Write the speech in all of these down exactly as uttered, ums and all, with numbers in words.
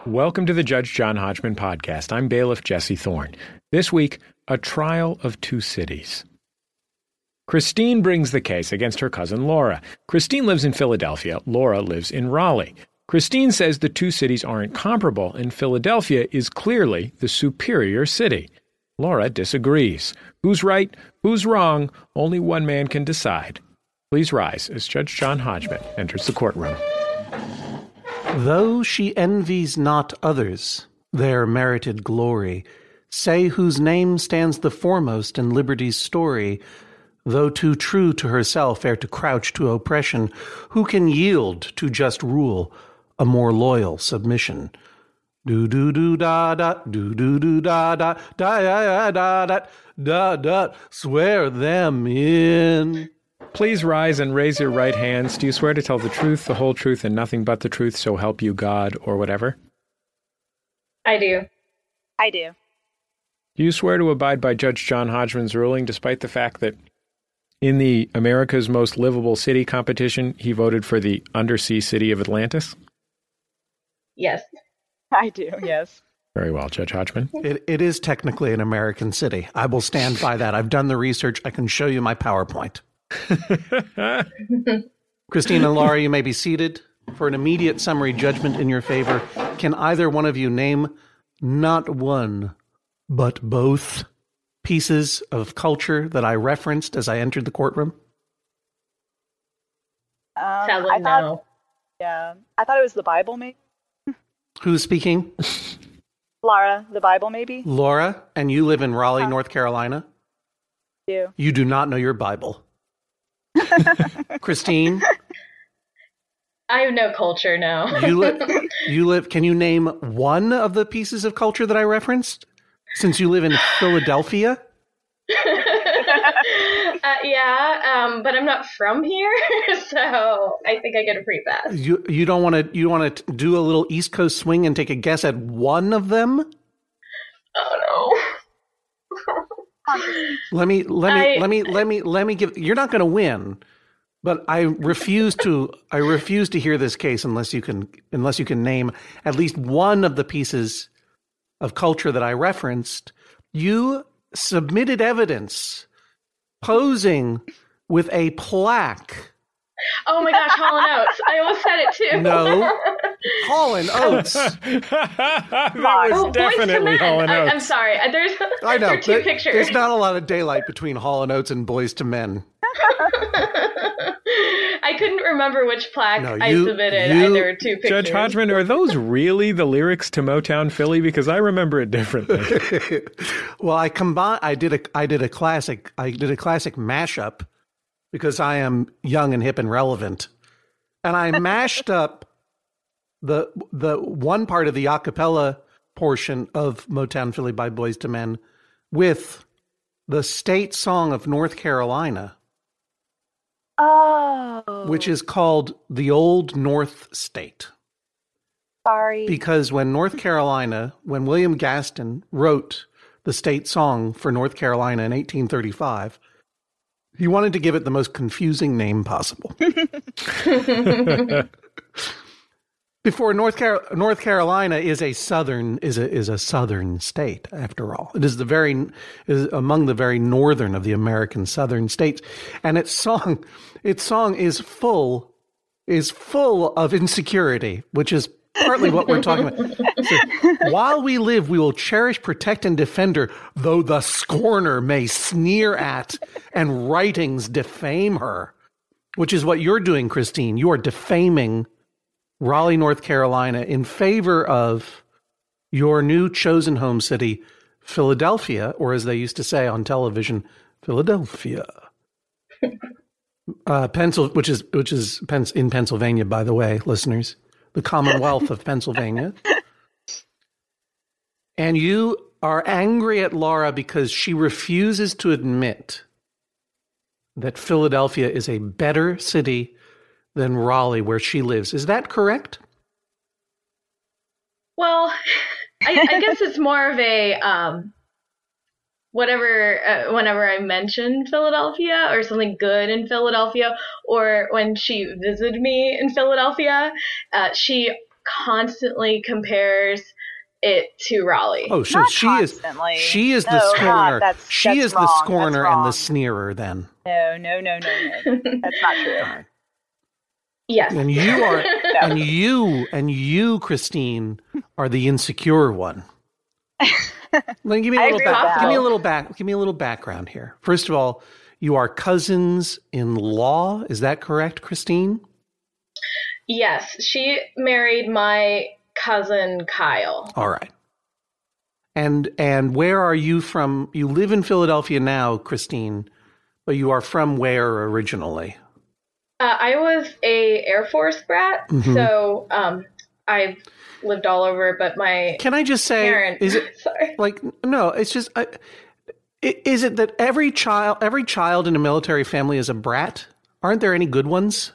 Welcome to the Judge John Hodgman podcast. I'm bailiff Jesse Thorne. This week, a trial of two cities. Christine brings the case against her cousin Laura. Christine lives in Philadelphia. Laura lives in Raleigh. Christine says the two cities aren't comparable, and Philadelphia is clearly the superior city. Laura disagrees. Who's right? Who's wrong? Only one man can decide. Please rise as Judge John Hodgman enters the courtroom. Though she envies not others their merited glory, say whose name stands the foremost in liberty's story, though too true to herself ere to crouch to oppression, who can yield to just rule a more loyal submission? Do do do da da do do do da da da da da da da da swear them in. Please rise and raise your right hands. Do you swear to tell the truth, the whole truth, and nothing but the truth, so help you God, or whatever? I do. I do. Do you swear to abide by Judge John Hodgman's ruling, despite the fact that in the America's Most Livable City competition, he voted for the undersea city of Atlantis? Yes. I do, yes. Very well, Judge Hodgman. It, it is technically an American city. I will stand by that. I've done the research. I can show you my PowerPoint. Christine and Laura, you may be seated. For an immediate summary judgment in your favor, can either one of you name not one, but both pieces of culture that I referenced as I entered the courtroom? Um, Sadly, I thought, no. Yeah. I thought it was the Bible, maybe. Who's speaking? Laura, the Bible, maybe? Laura, and you live in Raleigh, Huh. North Carolina? You. You do not know your Bible. Christine, I have no culture now. you live. You live. Can you name one of the pieces of culture that I referenced? Since you live in Philadelphia. uh, yeah, um, but I'm not from here, so I think I get a free pass. You you don't want to you want to do a little East Coast swing and take a guess at one of them? Oh Let me let me I- let me let me let me give. You're not going to win, but I refuse to. I refuse to hear this case unless you can unless you can name at least one of the pieces of culture that I referenced. You submitted evidence posing with a plaque. no! Oh my gosh, Hall and Oates! I almost said it too. No. Hall and Oates. That was Oh, Boyz two definitely Men. Hall and I, I'm Oates. sorry. There's I know. there are two there- pictures. There's not a lot of daylight between Hall and Oates and Boys to Men. I couldn't remember which plaque No, I you- submitted. you- I, there were two pictures. Judge Hodgman, are those really the lyrics to Motown Philly? Because I remember it differently. Well, I combine. I did a. I did a classic. I did a classic mashup because I am young and hip and relevant, and I mashed up the the one part of the a cappella portion of Motown Philly by Boys to Men with the state song of North Carolina, Oh. which is called the Old North State. Sorry. Because when North Carolina, when William Gaston wrote the state song for North Carolina in eighteen thirty-five, he wanted to give it the most confusing name possible. Before North Car- North Carolina is a southern is a is a southern state, after all. It is the very is among the very northern of the American southern states, and its song its song is full is full of insecurity, which is partly what we're talking about. So, while we live, we will cherish, protect, and defend her, though the scorner may sneer at and writings defame her, which is what you're doing, Christine. You are defaming Raleigh, North Carolina, in favor of your new chosen home city, Philadelphia, or as they used to say on television, Philadelphia. Uh, Pencil, which is which is Pens- in Pennsylvania, by the way, listeners, the Commonwealth of Pennsylvania. And you are angry at Laura because she refuses to admit that Philadelphia is a better city than Raleigh, where she lives. Is that correct? Well, I, I guess it's more of a um, whatever. Uh, whenever I mention Philadelphia or something good in Philadelphia, or when she visited me in Philadelphia, uh, she constantly compares it to Raleigh. Oh, so Not she constantly. is she is the No, God, scorner. that's- she that's is wrong. the That's scorner and the wrong. sneerer then. No, no, no, no, no. That's not true. Yes. And you are and you and you, Christine, are the insecure one. Like, give me a I little agree with back, that. give me a little back give me a little background here. First of all, you are cousins in law. Is that correct, Christine? Yes, she married my cousin Kyle. All right. And and where are you from? You live in Philadelphia now, Christine, but you are from where originally? Uh, I was a Air Force brat, Mhm. so um, I've lived all over. But my Can I just say, parent, is it sorry, like no? It's just, I, i- is it that every child, every child in a military family is a brat? Aren't there any good ones?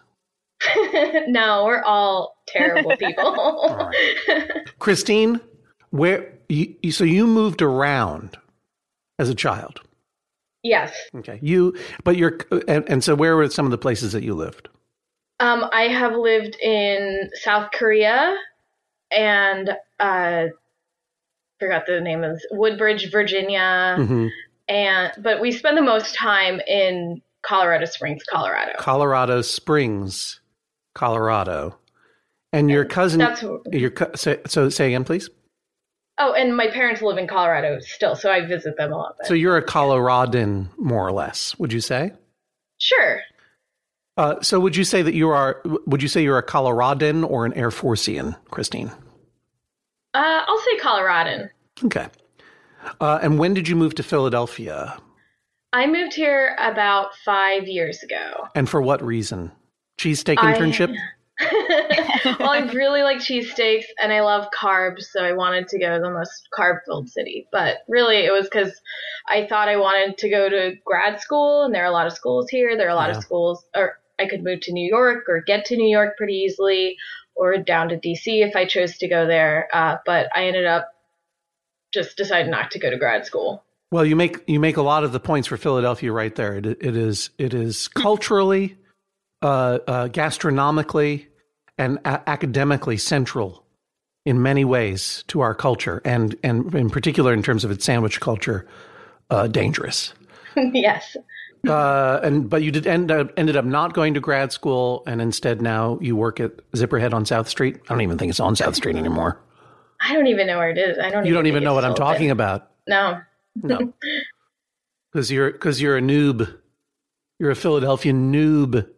no, we're all terrible people. Christine, where you, you- so you moved around as a child? Yes, Okay, you, but you're, and, and so where were some of the places that you lived? um, I have lived in South Korea and uh, forgot the name of this, Woodbridge, Virginia, Mhm. and but we spend the most time in Colorado Springs, Colorado. Colorado Springs, Colorado, and your cousin. That's Your co- so, so say again, please. oh, and my parents live in Colorado still, so I visit them a lot. So you're a Coloradan, more or less, would you say? Sure. Uh, so would you say that you are? Would you say you're a Coloradan or an Air Forcean, Christine? Uh, I'll say Coloradan. Okay. Uh, and when did you move to Philadelphia? I moved here about five years ago. And for what reason? Cheesesteak I- internship? Well, I really like cheesesteaks and I love carbs, so I wanted to go to the most carb-filled city. But really, it was because I thought I wanted to go to grad school, and there are a lot of schools here. There are a lot Yeah. of schools, or I could move to New York or get to New York pretty easily, or down to D C if I chose to go there. Uh, but I ended up just deciding not to go to grad school. Well, you make you make a lot of the points for Philadelphia right there. It, it is it is culturally, uh, uh, gastronomically, and a- academically central in many ways to our culture, and and in particular in terms of its sandwich culture, uh, dangerous. Yes. Uh, and but you did end up ended up not going to grad school, and instead now you work at Zipperhead on South Street. I don't even think it's on South Street anymore. I don't even know where it is. I don't. You don't think even know it's what I'm still talking open. about. No. No, because you're because you're a noob. You're a Philadelphia noob.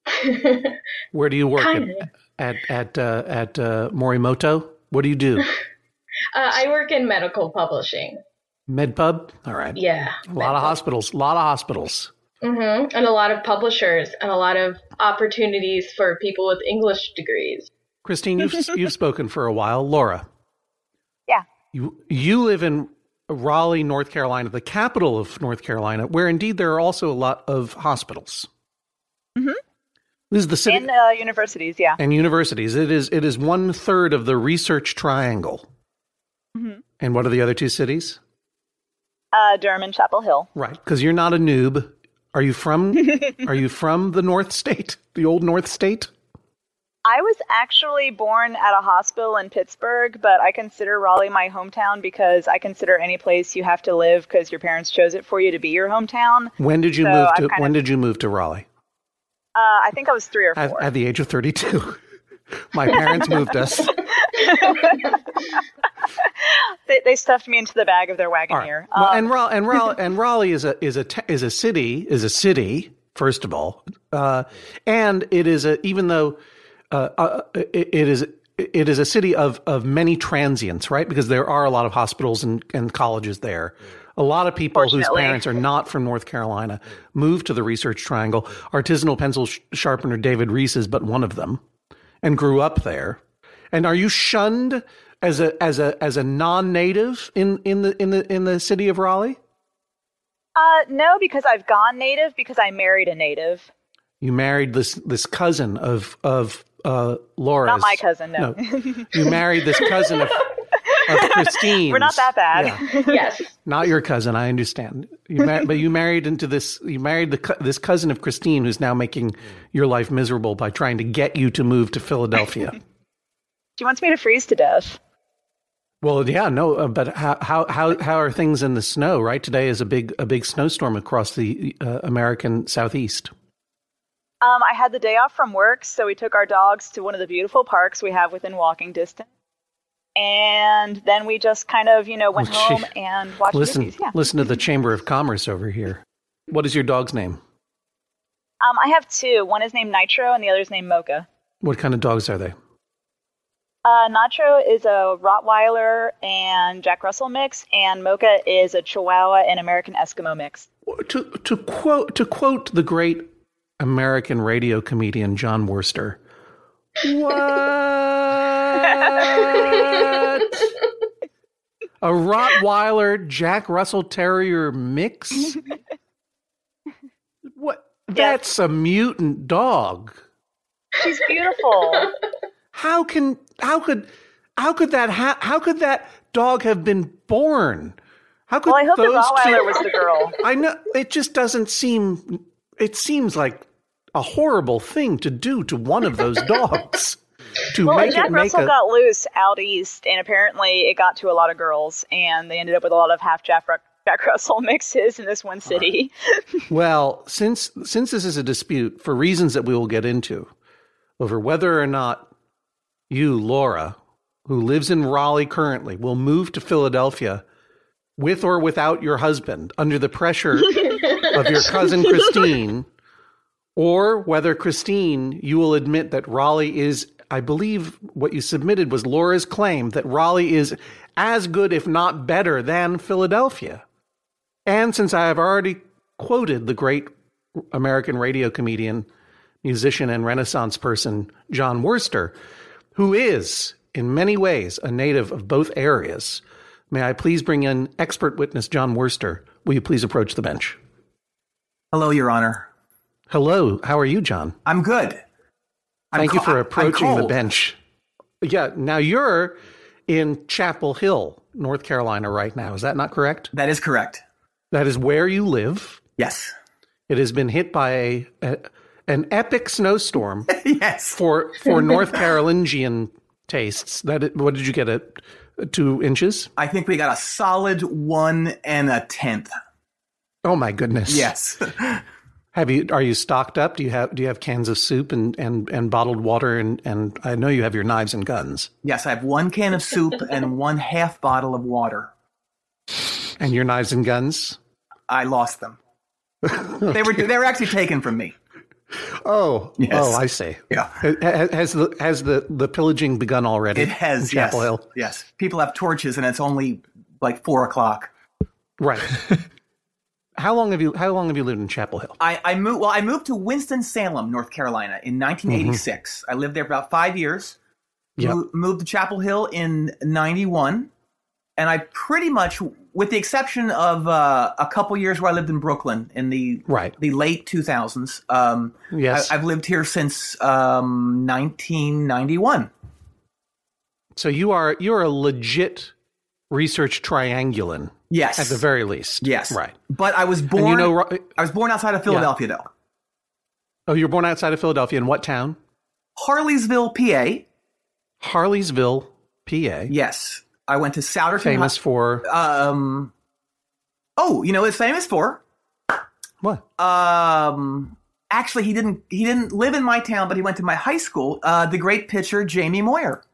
Where do you work Kinda. at at at, uh, at uh, Morimoto? What do you do? Uh, I work in medical publishing. MedPub. All right. Yeah. A lot of hospitals. A lot of hospitals. hmm And a lot of publishers and a lot of opportunities for people with English degrees. Christine, you've you've spoken for a while. Laura. Yeah. You you live in Raleigh, North Carolina, the capital of North Carolina, where indeed there are also a lot of hospitals. Mhm. This is the city In uh, universities, yeah. and universities. It is it is one third of the Research Triangle. Mhm. And what are the other two cities? Uh, Durham and Chapel Hill. Right, because you're not a noob. Are you from? Are you from the North State, the old North State? I was actually born at a hospital in Pittsburgh, but I consider Raleigh my hometown because I consider any place you have to live because your parents chose it for you to be your hometown. When did you So move I'm to? kind When of- did you move to Raleigh? Uh, I think I was three or At, four. at the age of thirty-two. My parents moved us. they, they stuffed me into the bag of their wagon All right. here. Well, Um, and Raleigh, and Raleigh, and Raleigh is a is a te- is a city is a city first of all, uh, and it is a even though uh, uh, it, it is it is a city of of many transients, right? Because there are a lot of hospitals and, and colleges there. A lot of people whose Fortunately. parents are not from North Carolina moved to the Research Triangle. Artisanal pencil sh- sharpener David Reese is but one of them, and grew up there. And are you shunned as a as a as a non-native in, in the in the in the city of Raleigh? uh, no, because I've gone native because I married a native. You married this this cousin of of uh, Laura's. Not my cousin, no. You married this cousin of, of Christine's. We're not that bad. Yeah. Yes. Not your cousin, I understand. You mar- but you married into this. You married the co- this cousin of Christine, who's now making your life miserable by trying to get you to move to Philadelphia. She wants me to freeze to death. Well, yeah, no, uh, but how, how how how are things in the snow? Right, today is a big a big snowstorm across the uh, American Southeast. Um, I had the day off from work, so we took our dogs to one of the beautiful parks we have within walking distance, and then we just kind of, you know, went Well, home gee, and watched Listen, movies. Yeah. listen to the Chamber of Commerce over here. What is your dog's name? Um, I have two. One is named Nitro, and the other is named Mocha. What kind of dogs are they? Uh, Nitro is a Rottweiler and Jack Russell mix, and Mocha is a Chihuahua and American Eskimo mix. To to quote to quote the great American radio comedian John Worster. What? A Rottweiler Jack Russell Terrier mix? What? That's a mutant dog. She's beautiful. How can how could how could that ha- how could that dog have been born? How could Well, I hope the those Rottweiler two- was the girl. I know it just doesn't seem. It seems like a horrible thing to do to one of those dogs. To Well, make Jack it make Russell a got loose out east, and apparently it got to a lot of girls, and they ended up with a lot of half Jack, Ru- Jack Russell mixes in this one city. well, since since this is a dispute for reasons that we will get into over whether or not you, Laura, who lives in Raleigh currently, will move to Philadelphia with or without your husband under the pressure of your cousin Christine, or whether, Christine, you will admit that Raleigh is, I believe what you submitted was Laura's claim that Raleigh is as good, if not better, than Philadelphia. And since I have already quoted the great American radio comedian, musician, and Renaissance person, John Worster, who is, in many ways, a native of both areas, may I please bring in expert witness John Worster? Will you please approach the bench? Hello, Your Honor. Hello. How are you, John? I'm good. I'm Thank you co- for I'm approaching the cold. bench. Yeah. Now you're in Chapel Hill, North Carolina right now. Is that not correct? That is correct. That is where you live. Yes. It has been hit by a, a an epic snowstorm Yes. for for North Carolingian tastes. That it, what did you get? It two inches? I think we got a solid one and a tenth. Oh my goodness! Yes. Have you? Are you stocked up? Do you have? Do you have cans of soup and and, and bottled water? And and I know you have your knives and guns. Yes, I have one can of soup and one half bottle of water. And your knives and guns? I lost them. They were they were actually taken from me. Oh, Yes. oh, I see. Yeah. Ha- Has the has the, the pillaging begun already? It has. in Chapel yes. Hill. Yes. People have torches, and it's only like four o'clock. Right. How long have you How long have you lived in Chapel Hill? I, I moved. Well, I moved to Winston-Salem, North Carolina, in nineteen eighty-six. Mm-hmm. I lived there for about five years. Yep. Mo- moved to Chapel Hill in ninety-one, and I pretty much, with the exception of uh, a couple years where I lived in Brooklyn in the Right. the late two thousands. Um, Yes. I, I've lived here since um, nineteen ninety-one. So you are you are a legit research triangulan. Yes, At the very least. yes, Right. But I was born. And you know, Ro- I was born outside of Philadelphia, though. oh, you were born outside of Philadelphia. In what town? Harleysville, P A. Harleysville, P A. Yes, I went to Souderton. Famous Hi- for Um. Oh, you know what it's famous for? what? Um. Actually, he didn't. He didn't live in my town, but he went to my high school. Uh, the great pitcher Jamie Moyer.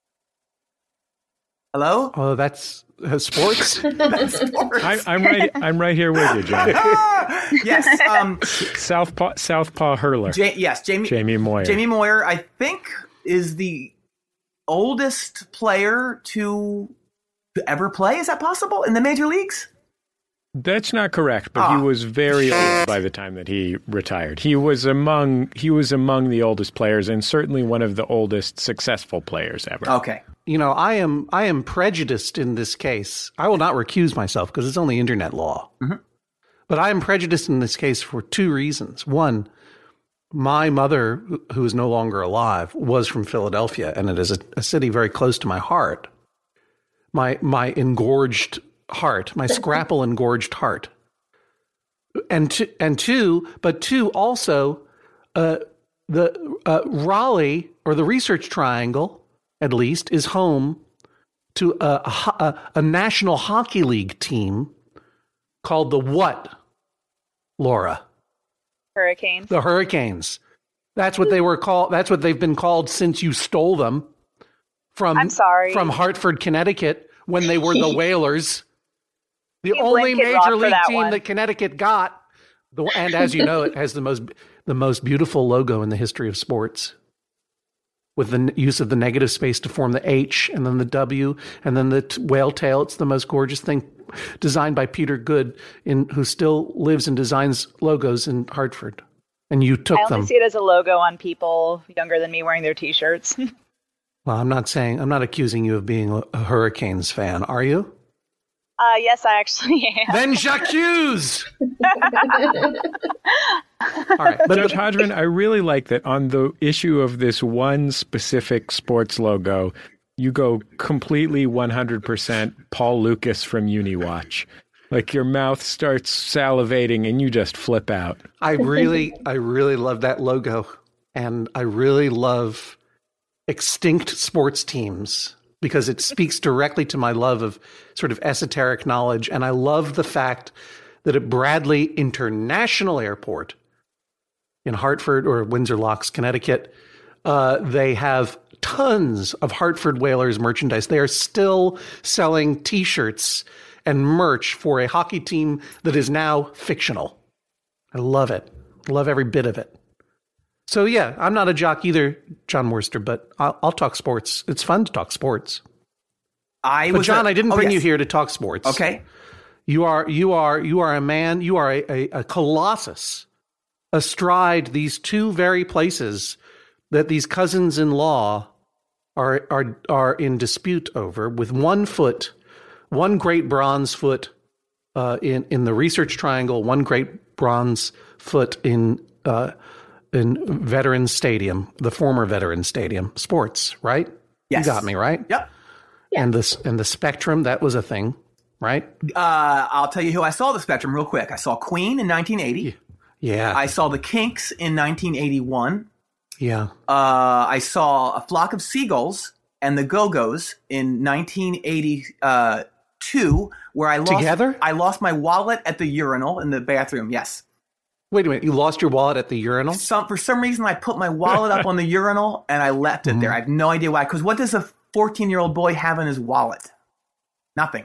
Hello. Oh, that's uh, sports. That's sports. I, I'm right. I'm right here with you, John. Yes. Um. Southpaw Southpaw hurler. Ja- yes. Jamie. Jamie Moyer. Jamie Moyer, I think, is the oldest player to to ever play. Is that possible in the major leagues? That's not correct, but Ah. he was very old by the time that he retired. He was among he was among the oldest players, and certainly one of the oldest successful players ever. Okay. You know, I am I am prejudiced in this case. I will not recuse myself because it's only internet law. Mhm. But I am prejudiced in this case for two reasons. One, my mother, who is no longer alive, was from Philadelphia, and it is a, a city very close to my heart. My my engorged heart, my scrapple engorged heart. And two, and two, but two also, uh, the uh, Raleigh or the Research Triangle at least, is home to a, a, a National Hockey League team called the what, Laura? Hurricanes. The Hurricanes. That's what they were called. That's what they've been called since you stole them from, I'm sorry. from Hartford, Connecticut, when they were the Whalers. The You only blink it, major Rob, for league that team one. that Connecticut got. The, and as you know, it has the most the most beautiful logo in the history of sports, with the n- use of the negative space to form the H and then the W and then the t- whale tail. It's the most gorgeous thing, designed by Peter Good, in who still lives and designs logos in Hartford. And you took I only them. see it as a logo on people younger than me wearing their T-shirts. Well, I'm not saying I'm not accusing you of being a, a Hurricanes fan, are you? Uh, yes, I actually am. Then j'accuse. All right, but, Judge Hodgman, I really like that on the issue of this one specific sports logo, you go completely one hundred percent Paul Lucas from Uniwatch. Like your mouth starts salivating and you just flip out. I really, I really love that logo, and I really love extinct sports teams because it speaks directly to my love of sort of esoteric knowledge, and I love the fact that at Bradley International Airport in Hartford or Windsor Locks, Connecticut, uh, they have tons of Hartford Whalers merchandise. They are still selling T-shirts and merch for a hockey team that is now fictional. I love it. Love every bit of it. So yeah, I'm not a jock either, John Worster, but I'll, I'll talk sports. It's fun to talk sports. I But was John, I I didn't bring you here to talk sports. Okay. You are you are you are a man. You are a, a, a colossus astride these two very places that these cousins-in-law are are are in dispute over. With one foot, one great bronze foot uh, in in the Research Triangle, one great bronze foot in uh, in Veterans Stadium, the former Veterans Stadium, sports. Right? Yes. You got me right. Yep. And this and the Spectrum, that was a thing, right? Uh, I'll tell you who I saw the Spectrum real quick. I saw Queen in nineteen eighty. Yeah. I saw the Kinks in nineteen eighty-one. yeah. Uh, I saw A Flock of Seagulls and the Go-Go's in nineteen eighty-two, where I lost Together? I lost my wallet at the urinal in the bathroom. Yes. Wait a minute. You lost your wallet at the urinal? Some for some reason I put my wallet up on the urinal and I left it there. I have no idea why. Because what does a fourteen-year-old boy have in his wallet? Nothing.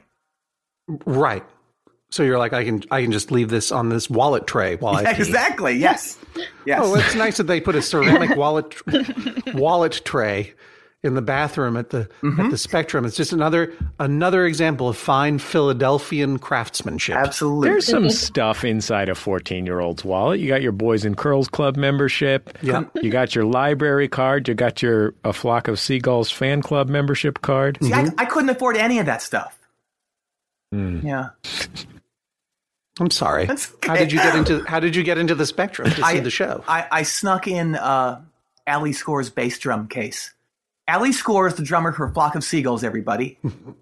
Right. So you're like, I can I can just leave this on this wallet tray while I pee. Exactly. Yes. Yes. Oh, it's nice that they put a ceramic wallet wallet tray in the bathroom at the at the Spectrum. It's just another another example of fine Philadelphian craftsmanship. Absolutely. There's some stuff inside a fourteen-year-old's wallet. You got your Boys and Curls Club membership. Yeah. You got your library card. You got your A Flock of Seagulls fan club membership card. See, I, I couldn't afford any of that stuff. Mm. Yeah. I'm sorry. That's How did you get into How did you get into the Spectrum to see I, the show? I, I snuck in uh, Ali Score's bass drum case. Ali Score is the drummer for Flock of Seagulls, everybody.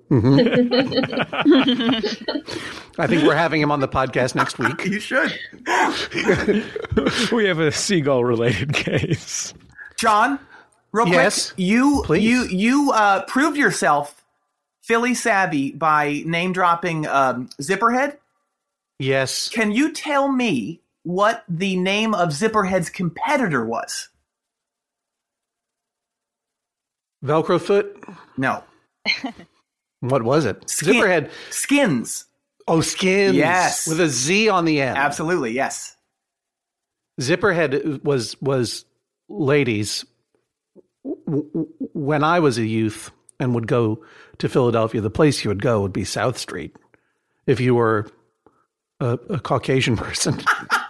I think we're having him on the podcast next week. You should. We have a seagull-related case. John, real Yes, quick. You, please. you, you uh, proved yourself Philly savvy by name-dropping um, Zipperhead. Yes. Can you tell me what the name of Zipperhead's competitor was? Velcro foot? No. What was it? Skin- Zipperhead. Skins. Oh, Skins. Yes. With a Z on the end. Absolutely, yes. Zipperhead was was ladies. W- w- When I was a youth and would go to Philadelphia, the place you would go would be South Street. If you were a, a Caucasian person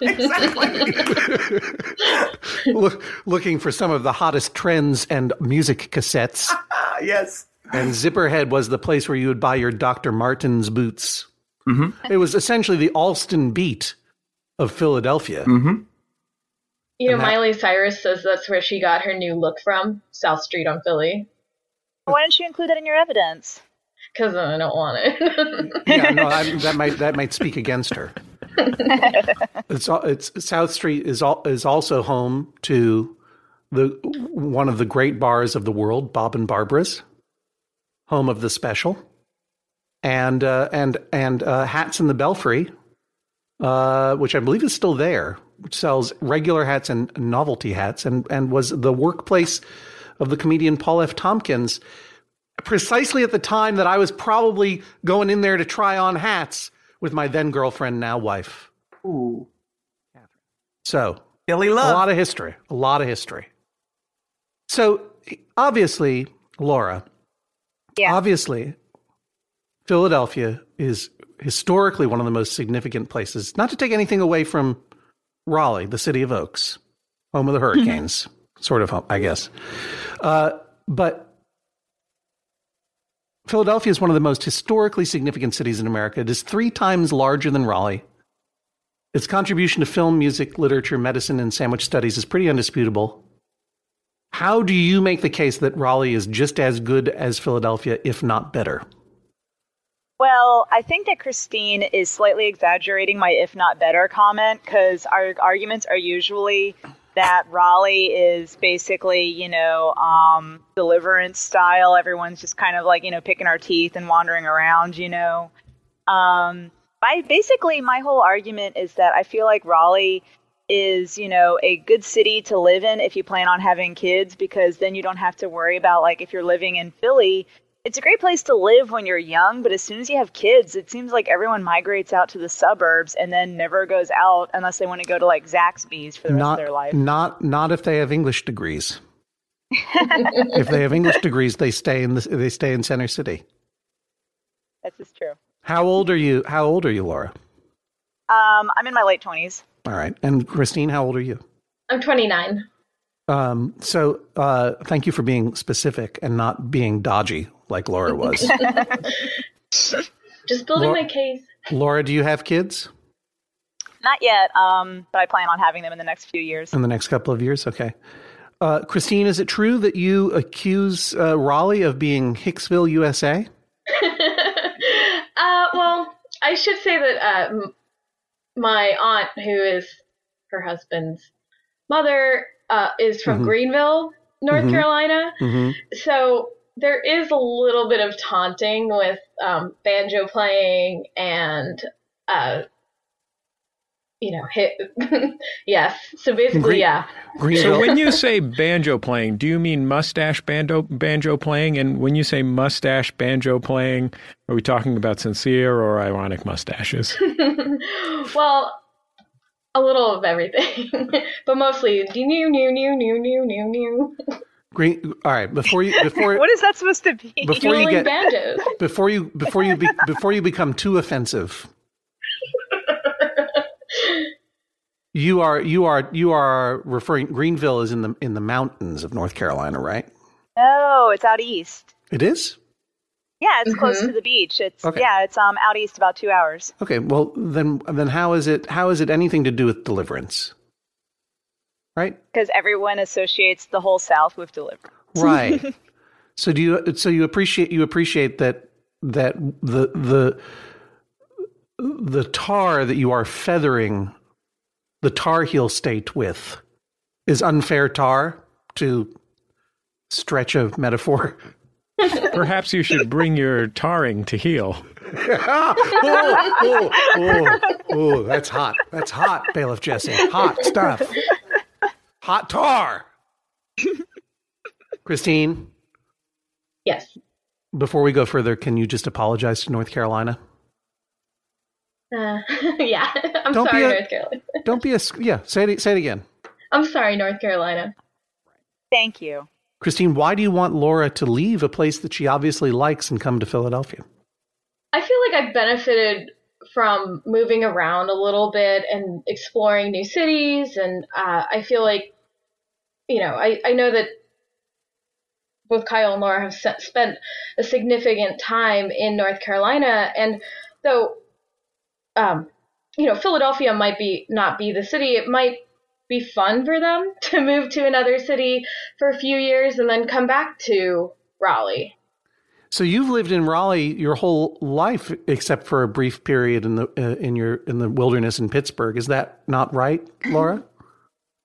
Look, looking for some of the hottest trends and music cassettes, Ah, yes. and Zipperhead was the place where you would buy your Doctor Martens boots. Mm-hmm. It was essentially the Alston beat of Philadelphia. Mm-hmm. You know, And that- Miley Cyrus says that's where she got her new look from, South Street on Philly. Why didn't you include that in your evidence? Because I don't want it. Yeah, no, I, that might that might speak against her. It's al- it's South Street is al- is also home to the one of the great bars of the world, Bob and Barbara's, home of the Special, and uh, and and uh, Hats in the Belfry, uh, which I believe is still there, which sells regular hats and novelty hats, and and was the workplace of the comedian Paul F. Tompkins, precisely at the time that I was probably going in there to try on hats with my then girlfriend, now wife. Ooh. So, Billy Love. A lot of history. A lot of history. So, obviously, Laura, Yeah. obviously, Philadelphia is historically one of the most significant places, not to take anything away from Raleigh, the city of Oaks, home of the Hurricanes, sort of, I guess. Uh, but Philadelphia is one of the most historically significant cities in America. It is three times larger than Raleigh. Its contribution to film, music, literature, medicine, and sandwich studies is pretty undisputable. How do you make the case that Raleigh is just as good as Philadelphia, if not better? Well, I think that Christine is slightly exaggerating my if not better comment, because our arguments are usually that Raleigh is basically, you know, um, Deliverance style. Everyone's just kind of like, you know, picking our teeth and wandering around, you know. Um, I basically, my whole argument is that I feel like Raleigh is, you know, a good city to live in if you plan on having kids, because then you don't have to worry about, like, if you're living in Philly, it's a great place to live when you're young, but as soon as you have kids, it seems like everyone migrates out to the suburbs and then never goes out unless they want to go to, like, Zaxby's for the not, rest of their life. Not, not if they have English degrees. If they have English degrees, they stay in the, they stay in Center City. That's just true. How old are you? How old are you, Laura? Um, I'm in my late twenties. All right. And Christine, how old are you? I'm twenty-nine. Um, so uh, thank you for being specific and not being dodgy like Laura was. Just building Laura, my case. Laura, do you have kids? Not yet, um, but I plan on having them in the next few years. In the next couple of years? Okay. Uh, Christine, is it true that you accuse uh, Raleigh of being Hicksville, U S A? uh, well, I should say that uh, m- my aunt, who is her husband's mother, uh, is from Mm-hmm. Greenville, North Mhm. Carolina. Mm-hmm. So there is a little bit of taunting with um, banjo playing and, uh, you know, hit. Yes. So basically, Green- yeah. Greenville. So when you say banjo playing, do you mean mustache banjo banjo playing? And when you say mustache banjo playing, are we talking about sincere or ironic mustaches? Well, a little of everything, but mostly new, new, new, new, new, new, new. Green. All right. Before you, before What is that supposed to be? before you Dueling get banjos. before you before you be, before you become too offensive, you are you are you are referring. Greenville is in the in the mountains of North Carolina, right? No, it's out east. It is. Yeah, it's close Mhm. to the beach. It's Okay. yeah, it's um out east about two hours. Okay. Well, then then how is it how is it anything to do with Deliverance? Right. Because everyone associates the whole South with Deliverance. Right. So do you? So you appreciate you appreciate that that the the the tar that you are feathering the Tar Heel state with is unfair tar, to stretch a metaphor. Perhaps you should bring your tarring to heel. oh, oh, oh, oh, that's hot. That's hot, Bailiff Jesse. Hot stuff. Hot tar. Christine, Yes. before we go further, can you just apologize to North Carolina? Uh, yeah. I'm Don't be sorry, a- North Carolina. Don't be a yeah. Say it. Say it again, I'm sorry, North Carolina. Thank you. Christine. Why do you want Laura to leave a place that she obviously likes and come to Philadelphia? I feel like I've benefited from moving around a little bit and exploring new cities. And uh, I feel like, you know, I, I know that both Kyle and Laura have se- spent a significant time in North Carolina. And though, um, you know, Philadelphia might be not be the city, it might be fun for them to move to another city for a few years and then come back to Raleigh. So you've lived in Raleigh your whole life, except for a brief period in the uh, in your in the wilderness in Pittsburgh. Is that not right, Laura?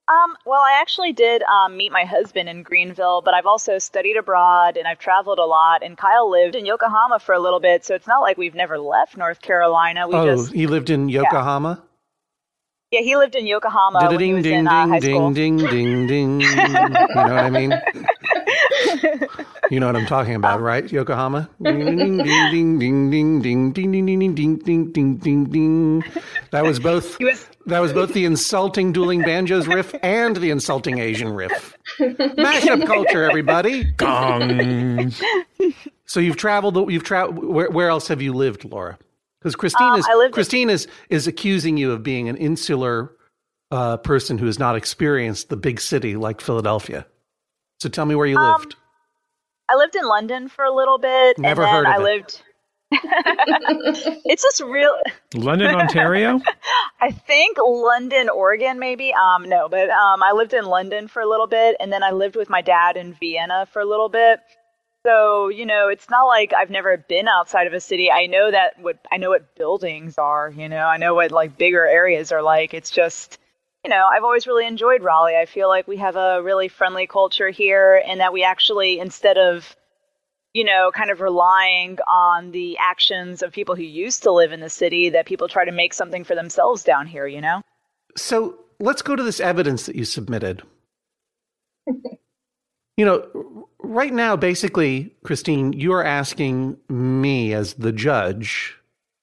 Um, well, I actually did um, meet my husband in Greenville, but I've also studied abroad and I've traveled a lot. And Kyle lived in Yokohama for a little bit, so it's not like we've never left North Carolina. We oh, just, he lived in Yokohama? Yeah, he lived in Yokohama when he was ding, in uh, high ding, school. ding, ding, ding, ding. You know what I mean? You know what I'm talking about, right? Yokohama? Ding, ding, ding, ding, ding, ding, ding, ding, ding, ding, ding, ding, ding, ding. That was both. was- That was both the insulting dueling banjos riff and the insulting Asian riff. Mashup culture, everybody. Gong. So you've traveled. You've traveled. Where, where else have you lived, Laura? Because Christine Um, is I lived Christine is is accusing you of being an insular uh, person who has not experienced the big city like Philadelphia. So tell me where you Um, lived. I lived in London for a little bit. Never and then heard of I it. lived. It's just real. London, Ontario? I think London, Oregon, maybe. Um, no, but um, I lived in London for a little bit, and then I lived with my dad in Vienna for a little bit. So, you know, it's not like I've never been outside of a city. I know that what I know what buildings are. You know, I know what like bigger areas are like. It's just, you know, I've always really enjoyed Raleigh. I feel like we have a really friendly culture here, and that we actually, instead of, you know, kind of relying on the actions of people who used to live in the city, that people try to make something for themselves down here, you know? So let's go to this evidence that you submitted. You know, right now, basically, Christine, you are asking me as the judge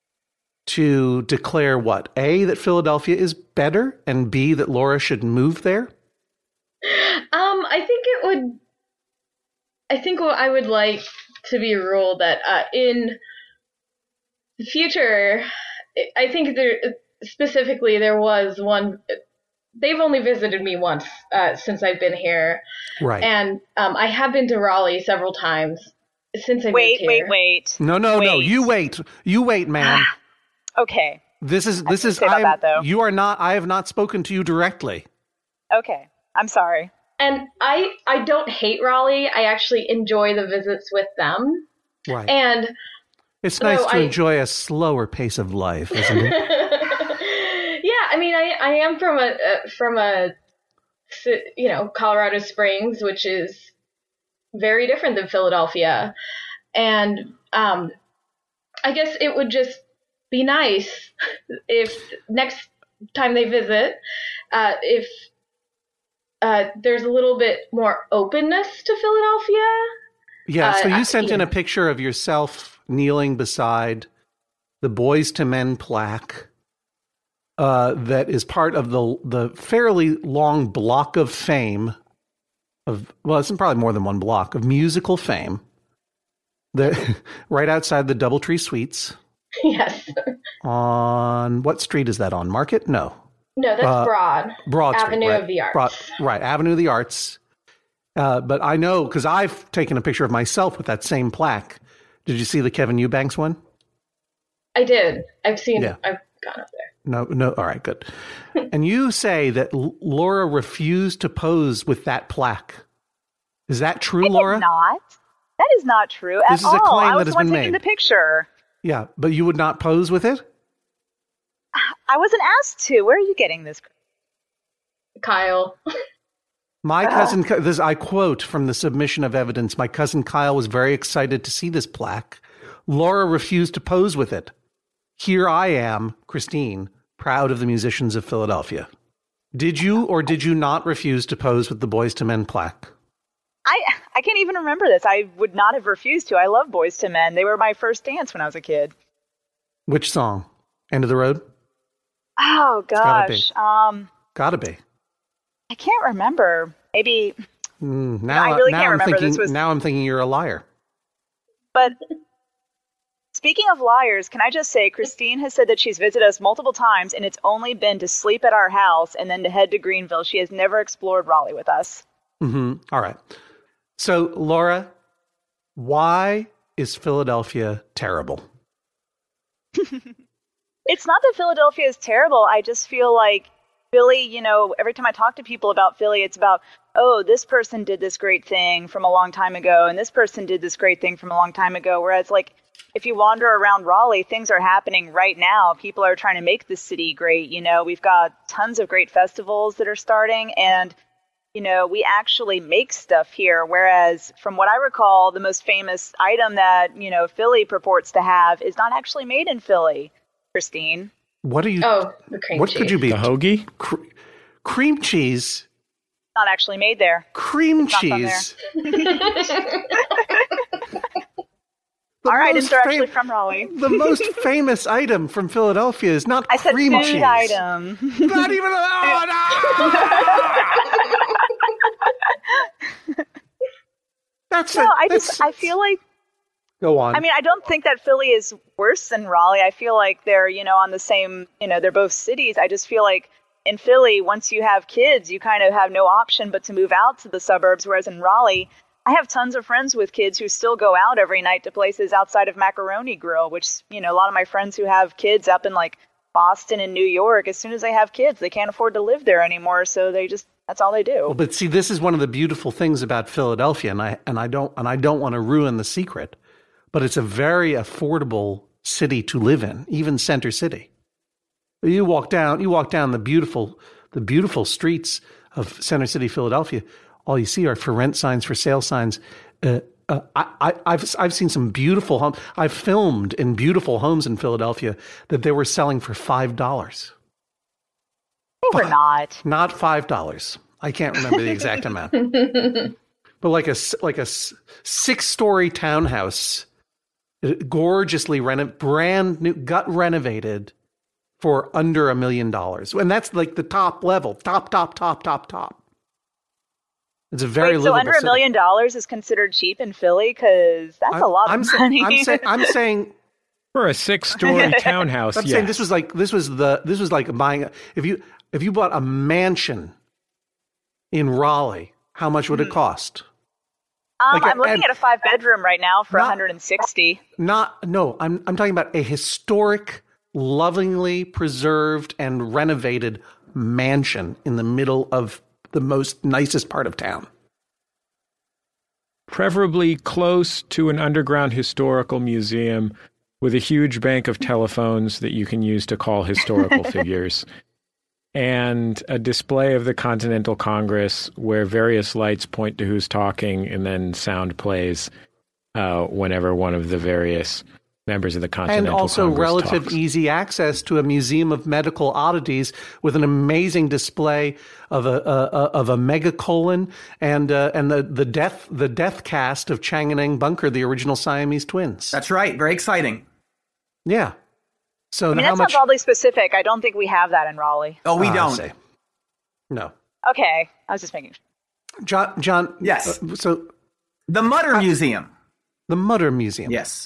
to declare what? A, that Philadelphia is better, and B, that Laura should move there? Um, I think it would. I think what I would like to be ruled that uh, in the future, I think there specifically there was one. They've only visited me once uh, since I've been here, Right. and um, I have been to Raleigh several times since I Wait, moved wait, here. wait. No, no, no. Wait. You wait. You wait, ma'am. Okay. This is this is say about I that, though. you are not I have not spoken to you directly. Okay. I'm sorry. And I I don't hate Raleigh. I actually enjoy the visits with them, Right. and It's so nice to I- enjoy a slower pace of life, isn't it? yeah, I mean, I, I am from a uh, from a you know Colorado Springs, which is very different than Philadelphia, and um, I guess it would just be nice if next time they visit, uh, if uh, there's a little bit more openness to Philadelphia. Yeah, so Uh, you sent in yeah. a picture of yourself kneeling beside the Boys to Men plaque uh, that is part of the the fairly long block of fame of well, it's probably more than one block of musical fame. The right outside the Doubletree Suites Yes. on what street is that on? Market? No, No, that's Uh, Broad. Broad Street, Avenue right. of the Arts. Broad- right, Avenue of the Arts. Uh, but I know because I've taken a picture of myself with that same plaque. Did you see the Kevin Eubanks one? I did. I've seen. Yeah. I've gone up there. No, no. All right, good. And you say that L- Laura refused to pose with that plaque. Is that true, I did Laura? not. That is not true at This is a all. claim I was that the has one been taking made. the picture. Yeah, but you would not pose with it? I wasn't asked to. Where are you getting this? Kyle. My cousin, this I quote from the submission of evidence. My cousin Kyle was very excited to see this plaque. Laura refused to pose with it. Here I am, Christine, proud of the musicians of Philadelphia. Did you or did you not refuse to pose with the Boys to Men plaque? I I can't even remember this. I would not have refused to. I love Boys to Men. They were my first dance when I was a kid. Which song? End of the Road? Oh gotta be. gosh. Um, Gotta be. I can't remember. Maybe, Mm, now, I really now can't I'm remember. thinking. This was- Now I'm thinking you're a liar. but speaking of liars, can I just say Christine has said that she's visited us multiple times, and it's only been to sleep at our house and then to head to Greenville. She has never explored Raleigh with us. Mm-hmm. All right. So, Laura, why is Philadelphia terrible? It's not that Philadelphia is terrible. I just feel like Philly, you know, every time I talk to people about Philly, it's about, oh, this person did this great thing from a long time ago, and this person did this great thing from a long time ago. Whereas, like, if you wander around Raleigh, things are happening right now. People are trying to make the city great. You know, we've got tons of great festivals that are starting, and you know, we actually make stuff here. Whereas from what I recall, the most famous item that, you know, Philly purports to have is not actually made in Philly, Christine. What are you? Oh, the cream what cheese. could you be? The hoagie? Cre- cream cheese. Not actually made there. Cream It's not from cheese. Our most items are actually fam- from Raleigh. The most famous item from Philadelphia is not I said cream food cheese. item. Not even. Oh, no! That's No, a, I that's, just I feel like Go on. I mean, I don't think that Philly is worse than Raleigh. I feel like they're, you know, on the same, you know, they're both cities. I just feel like in Philly, once you have kids, you kind of have no option but to move out to the suburbs. Whereas in Raleigh, I have tons of friends with kids who still go out every night to places outside of Macaroni Grill, which, you know, a lot of my friends who have kids up in like Boston and New York, as soon as they have kids, they can't afford to live there anymore. So they just, that's all they do. Well, but see, this is one of the beautiful things about Philadelphia, and I and I don't and I don't want to ruin the secret, but it's a very affordable city to live in, even Center City. You walk down, you walk down the beautiful, the beautiful streets of Center City, Philadelphia. All you see are for rent signs, for sale signs. Uh, uh, I, I, I've I've seen some beautiful homes. I've filmed in beautiful homes in Philadelphia that they were selling for five dollars. They were not. Not five dollars. I can't remember the exact amount. But like a like a six story townhouse, gorgeously renovated, brand new, gut renovated, for under a million dollars, and that's like the top level, top, top, top, top, top. It's a very Wait, so livable under a city. million dollars is considered cheap in Philly? Because that's I'm, a lot of I'm sa- money. I'm, say, I'm saying, For a six-story townhouse, I'm yes. saying this was like this was the this was like buying a, if you if you bought a mansion in Raleigh, how much would it cost? um, like a- I'm looking and- at a five bedroom right now for Not- one hundred sixty. Not no, I'm I'm talking about a historic, lovingly preserved and renovated mansion in the middle of the most nicest part of town. Preferably close to an underground historical museum with a huge bank of telephones that you can use to call historical figures, and a display of the Continental Congress where various lights point to who's talking and then sound plays uh, whenever one of the various members of the Continental And also Congress relative talks. easy access to a museum of medical oddities with an amazing display of a, a, a of a megacolon and uh, and the, the death the death cast of Changaneng Bunker, the original Siamese twins. That's right. Very exciting. Yeah. So I mean, how that much? sounds oddly specific. I don't think we have that in Raleigh. Oh, we Ah, I don't. see. No, Okay, I was just making sure. John. John. Yes. uh, so The Mutter Museum. the Mutter Museum. Yes.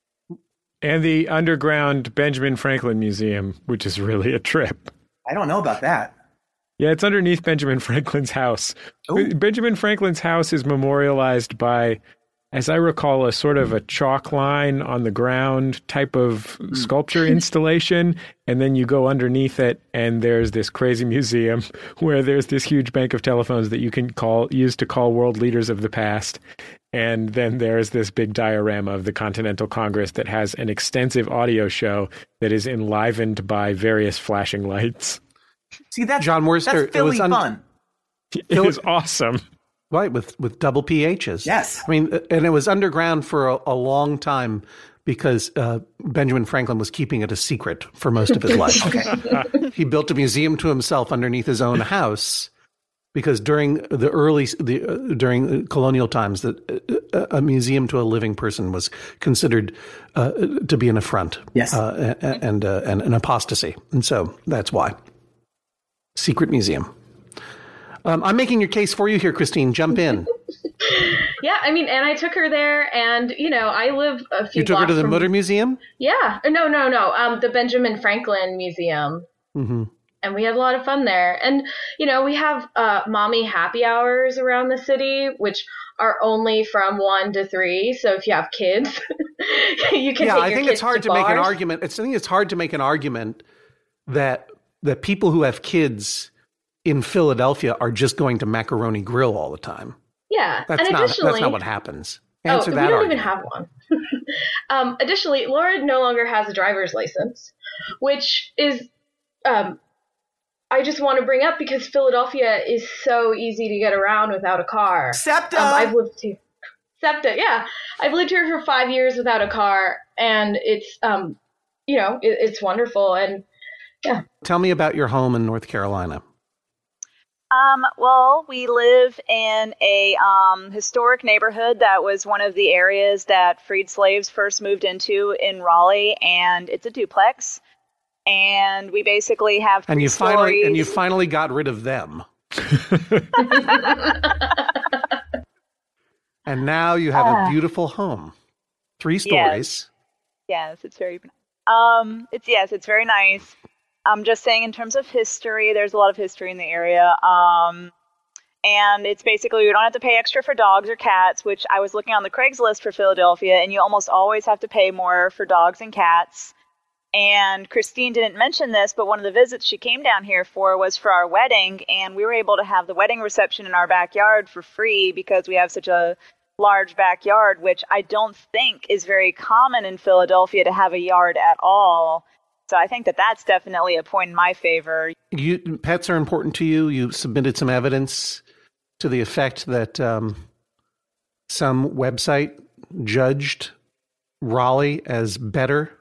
And the underground Benjamin Franklin Museum, which is really a trip. I don't know about that. Yeah, it's underneath Benjamin Franklin's house. Ooh. Benjamin Franklin's house is memorialized by, as I recall, a sort of a chalk line on the ground type of sculpture installation. And then you go underneath it, and there's this crazy museum where there's this huge bank of telephones that you can call use to call world leaders of the past. And then there's this big diorama of the Continental Congress that has an extensive audio show that is enlivened by various flashing lights. See, that's John Worcester, That's it Philly was un- fun. It is awesome. Right, with, with double P Hs. Yes. I mean, and it was underground for a, a long time because uh, Benjamin Franklin was keeping it a secret for most of his life. Okay. He built a museum to himself underneath his own house because during the early, the, uh, during colonial times, that uh, a museum to a living person was considered uh, to be an affront. Yes. Uh, and, uh, and an apostasy. And so that's why. Secret museum. Um, I'm making your case for you here, Christine. Jump in. Yeah, I mean, and I took her there, and you know, I live a few. You took her blocks to the from, Mutter Museum? Yeah, no, no, no. Um, the Benjamin Franklin Museum, Mm-hmm. and we had a lot of fun there. And you know, we have uh, mommy happy hours around the city, which are only from one to three. So if you have kids, you can. Yeah, take I your think kids it's hard to, to make an bars. argument. It's, I think it's hard to make an argument that that people who have kids in Philadelphia are just going to Macaroni Grill all the time. Yeah, That's and not additionally, that's not what happens. oh, Answer we that don't argument. even have one. Um, additionally, Laura no longer has a driver's license, which is, um, I just want to bring up because Philadelphia is so easy to get around without a car. SEPTA! Um, I've lived here. SEPTA, yeah. I've lived here for five years without a car, and it's, um, you know, it, it's wonderful. And yeah. Tell me about your home in North Carolina. Um, well, we live in a um, historic neighborhood that was one of the areas that freed slaves first moved into in Raleigh, and it's a duplex. And we basically have three and you stories. finally and you finally got rid of them. And now you have uh, a beautiful home. Three stories. Yes, yes it's very um it's yes, it's very nice. I'm just saying in terms of history, there's a lot of history in the area. Um and it's basically we don't have to pay extra for dogs or cats, which I was looking on the Craigslist for Philadelphia, and you almost always have to pay more for dogs and cats. And Christine didn't mention this, but one of the visits she came down here for was for our wedding, and we were able to have the wedding reception in our backyard for free because we have such a large backyard, which I don't think is very common in Philadelphia to have a yard at all. So I think that that's definitely a point in my favor. You, pets are important to you. You submitted some evidence to the effect that um, some website judged Raleigh as better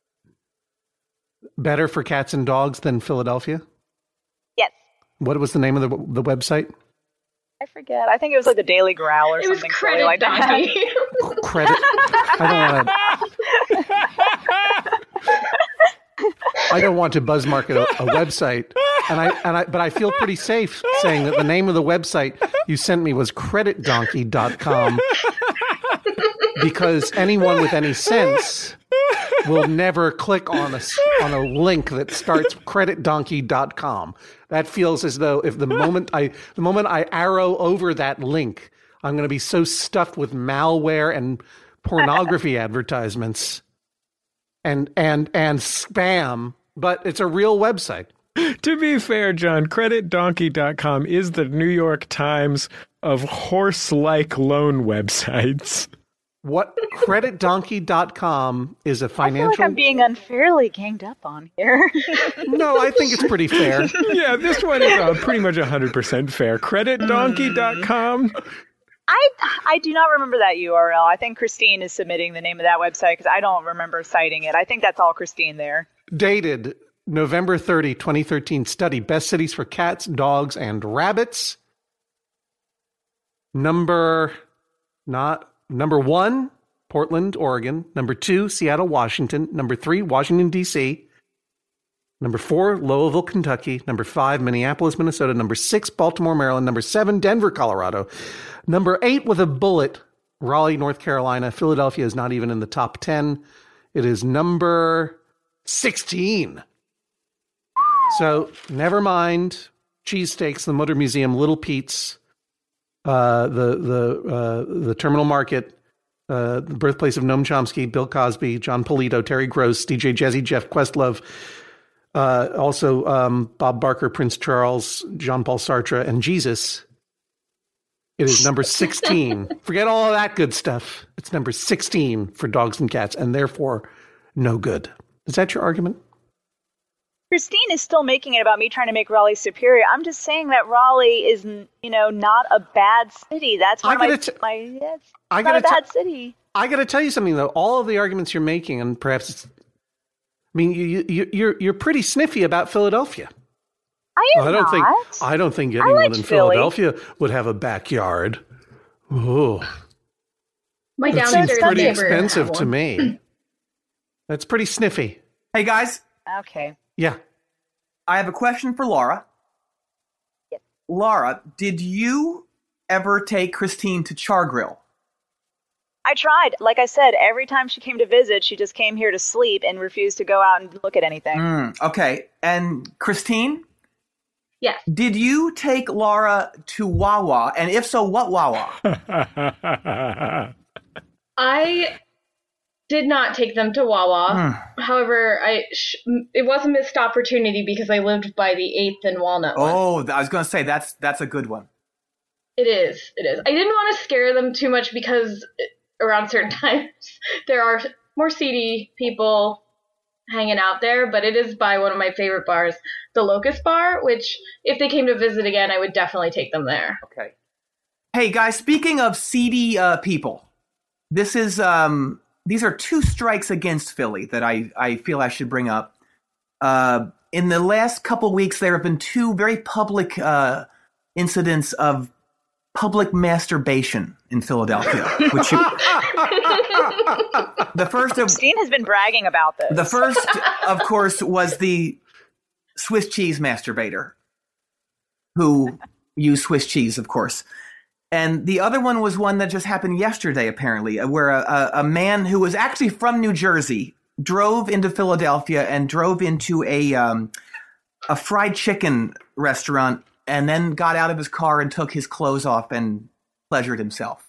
Better for cats and dogs than Philadelphia? Yes. What was the name of the the website? I forget. I think it was like the Daily Growl or it something was Credit like that. Credit. I don't want to. I don't want to buzz market a, a website, and I and I. But I feel pretty safe saying that the name of the website you sent me was credit donkey dot com, because anyone with any sense will never click on a, on a link that starts credit donkey dot com. That feels as though if the moment I the moment I arrow over that link, I'm going to be so stuffed with malware and pornography advertisements and and and spam, but it's a real website. To be fair, John, credit donkey dot com is the New York Times of horse-like loan websites. What credit donkey dot com is a financial... I feel like I'm being unfairly ganged up on here. No, I think it's pretty fair. Yeah, this one is uh, pretty much one hundred percent fair. credit donkey dot com. I I do not remember that U R L. I think Christine is submitting the name of that website because I don't remember citing it. I think that's all Christine there. Dated November thirtieth, twenty thirteen study. Best cities for cats, dogs, and rabbits. Number... Not... Number one, Portland, Oregon. Number two, Seattle, Washington. Number three, Washington, D C. Number four, Louisville, Kentucky. Number five, Minneapolis, Minnesota. Number six, Baltimore, Maryland. Number seven, Denver, Colorado. Number eight, with a bullet, Raleigh, North Carolina. Philadelphia is not even in the top ten. It is number sixteen. So, never mind cheesesteaks, the Motor Museum, Little Pete's, Uh, the the uh, the Terminal Market, uh, the birthplace of Noam Chomsky, Bill Cosby, John Polito, Terry Gross, D J Jazzy, Jeff Questlove, uh, also um, Bob Barker, Prince Charles, Jean-Paul Sartre, and Jesus. It is number sixteen. Forget all of that good stuff. It's number sixteen for dogs and cats, and therefore no good. Is that your argument? Christine is still making it about me trying to make Raleigh superior. I'm just saying that Raleigh is, you know, not a bad city. That's one I of my, t- my yeah, it's I not a t- bad city. I got to tell you something, though. All of the arguments you're making, and perhaps it's, I mean, you, you, you're you're pretty sniffy about Philadelphia. I am I don't not. think I don't think anyone like in Philly. Philadelphia would have a backyard. Oh, My that downstairs seems pretty neighbor expensive had to one. me. That's pretty sniffy. Hey, guys, Okay. Yeah. I have a question for Laura. Yes. Laura, did you ever take Christine to Char Grill? I tried. Like I said, every time she came to visit, she just came here to sleep and refused to go out and look at anything. Mm, okay. And Christine, Yes. did you take Laura to Wawa? And if so, what Wawa? I did not take them to Wawa. Hmm. However, I sh- it was a missed opportunity because I lived by the eighth and Walnut one. Oh, I was going to say, that's that's a good one. It is. It is. I didn't want to scare them too much because around certain times there are more seedy people hanging out there, but it is by one of my favorite bars, the Locust Bar, which if they came to visit again, I would definitely take them there. Okay. Hey guys, speaking of seedy uh, people, this is um, these are two strikes against Philly that I, I feel I should bring up. Uh, in the last couple weeks, there have been two very public uh, incidents of public masturbation in Philadelphia. Which you, the first of Christine has been bragging about this. The first, of course, was the Swiss cheese masturbator who used Swiss cheese, of course. And the other one was one that just happened yesterday, apparently, where a, a, a man who was actually from New Jersey drove into Philadelphia and drove into a um, a fried chicken restaurant and then got out of his car and took his clothes off and pleasured himself.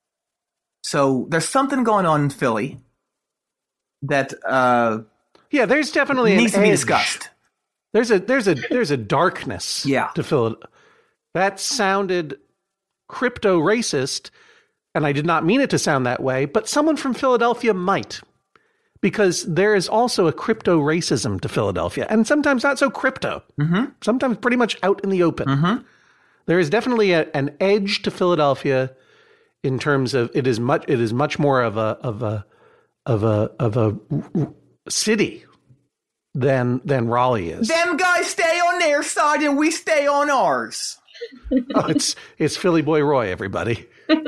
So there's something going on in Philly that uh, yeah, there's definitely needs an to be edge. discussed. There's a there's a there's a darkness Yeah. to Philadelphia. That sounded crypto racist, and I did not mean it to sound that way, but someone from Philadelphia might. Because there is also a crypto racism to Philadelphia, and sometimes not so crypto. Mm-hmm. Sometimes pretty much out in the open. Mm-hmm. There is definitely a, an edge to Philadelphia in terms of it is much it is much more of a of a of a of a city than than Raleigh is. Them guys stay on their side and we stay on ours. Oh, it's it's Philly Boy Roy, everybody.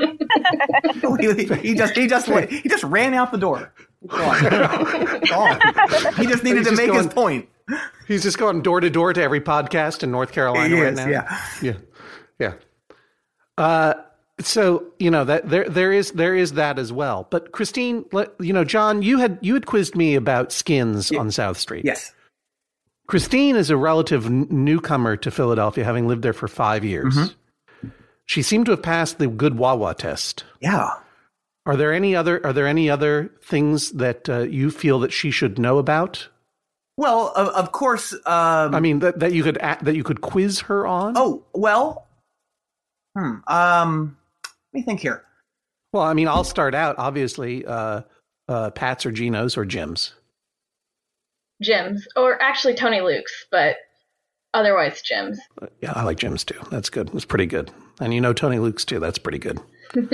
he, he just he just he just ran out the door. Go on. Go on. He just needed He's to just make going, his point. He's just going door to door to every podcast in North Carolina He right is, now. yeah. yeah, yeah. Uh, so you know that there there is there is that as well. But Christine, let, you know, John, you had you had quizzed me about Skins Yeah. on South Street. Yes. Christine is a relative n- newcomer to Philadelphia, having lived there for five years. Mm-hmm. She seemed to have passed the good Wawa test. Yeah. Are there any other Are there any other things that uh, you feel that she should know about? Well, of, of course. Um, I mean, that, that you could a- that you could quiz her on. Oh well. Hmm. Um. Let me think here. Well, I mean, I'll start out. Obviously, uh, uh, Pat's or Gino's or Jim's. Jim's, or actually Tony Luke's, but otherwise Jim's. Yeah, I like Jim's too. That's good. That's pretty good. And you know Tony Luke's too. That's pretty good.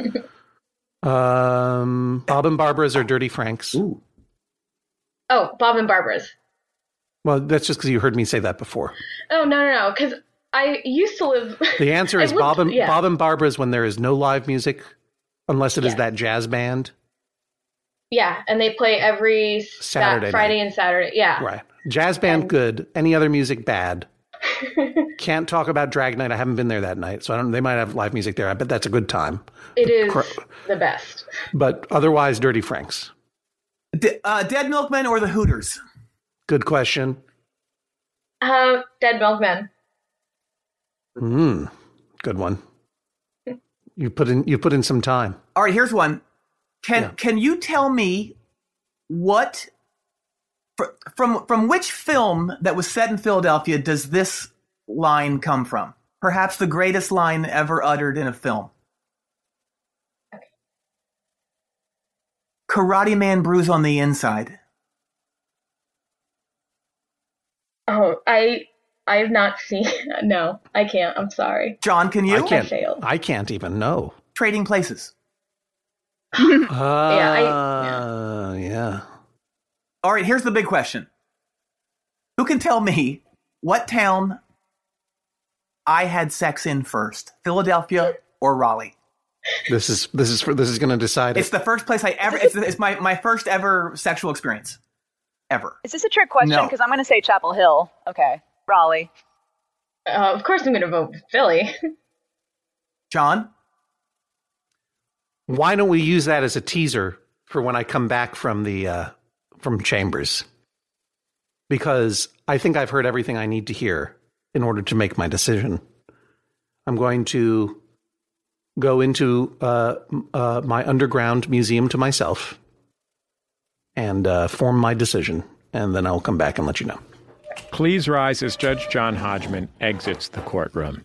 um, Bob and Barbara's or Dirty Frank's. Ooh. Oh, Bob and Barbara's. Well, that's just because you heard me say that before. Oh, no, no, no, because I used to live... The answer I is lived- Bob and yeah. Bob and Barbara's when there is no live music, unless it is Yes. that jazz band. Yeah, and they play every Saturday Sat- Friday night. and Saturday. Yeah. Right. Jazz band And- good. Any other music bad. Can't talk about Drag Night. I haven't been there that night, so I don't. They might have live music there. I bet that's a good time. It is Cr- the best. But otherwise, Dirty Frank's. D- uh, Dead Milkmen or the Hooters? Good question. Uh, Dead Milkmen. Mm, good one. You put in you put in some time. All right, here's one. Can Yeah. can you tell me what fr- from from which film that was set in Philadelphia does this line come from? Perhaps the greatest line ever uttered in a film. Karate Man bruise on the inside. Oh, I I have not seen. No, I can't. I'm sorry. John, can you? I can't. failed. I can't even know. Trading Places. Uh, I- yeah. All right, here's the big question. Who can tell me what town I had sex in first? Philadelphia or Raleigh? This is this is for this is going to decide. It's It. the first place I ever, it's, it's my, my first ever sexual experience. Ever. Is this a trick question? No. Because I'm going to say Chapel Hill. Okay. Raleigh. Uh, of course, I'm going to vote for Philly. John? Why don't we use that as a teaser for when I come back from the uh, from Chambers? Because I think I've heard everything I need to hear in order to make my decision. I'm going to go into uh, uh, my underground museum to myself and uh, form my decision, and then I'll come back and let you know. Please rise as Judge John Hodgman exits the courtroom.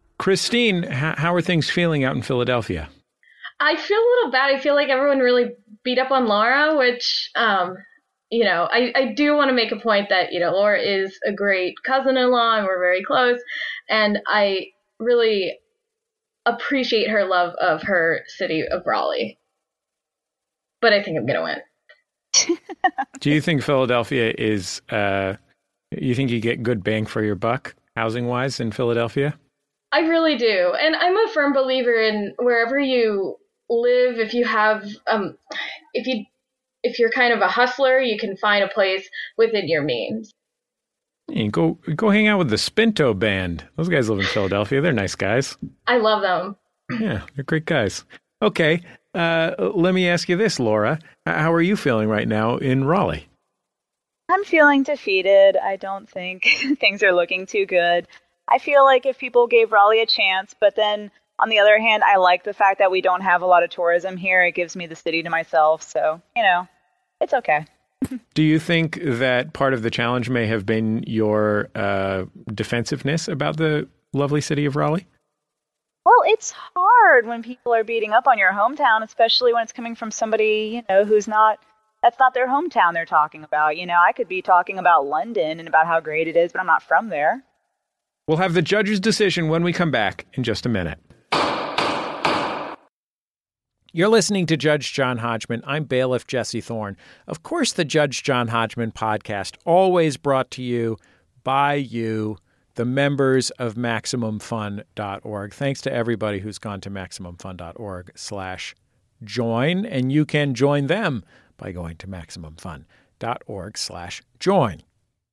Christine, h- how are things feeling out in Philadelphia? I feel a little bad. I feel like everyone really beat up on Laura, which, um, you know, I, I do want to make a point that, you know, Laura is a great cousin-in-law and we're very close. And I really appreciate her love of her city of Raleigh. But I think I'm going to win. Do you think Philadelphia is, uh, you think you get good bang for your buck housing-wise in Philadelphia? I really do. And I'm a firm believer in wherever you live, if you have, um, if you, if you're kind of a hustler, you can find a place within your means. You go, go hang out with the Spinto Band. Those guys live in Philadelphia. They're nice guys. I love them. Yeah, they're great guys. Okay, uh, let me ask you this, Laura. How are you feeling right now in Raleigh? I'm feeling defeated. I don't think things are looking too good. I feel like if people gave Raleigh a chance, but then on the other hand, I like the fact that we don't have a lot of tourism here. It gives me the city to myself. So, you know, it's okay. Do you think that part of the challenge may have been your uh, defensiveness about the lovely city of Raleigh? Well, it's hard when people are beating up on your hometown, especially when it's coming from somebody, you know, who's not, that's not their hometown they're talking about. You know, I could be talking about London and about how great it is, but I'm not from there. We'll have the judge's decision when we come back in just a minute. You're listening to Judge John Hodgman. I'm bailiff Jesse Thorne. Of course, the Judge John Hodgman podcast, always brought to you by you, the members of Maximum Fun dot org. Thanks to everybody who's gone to Maximum Fun dot org slash join, and you can join them by going to Maximum Fun dot org slash join.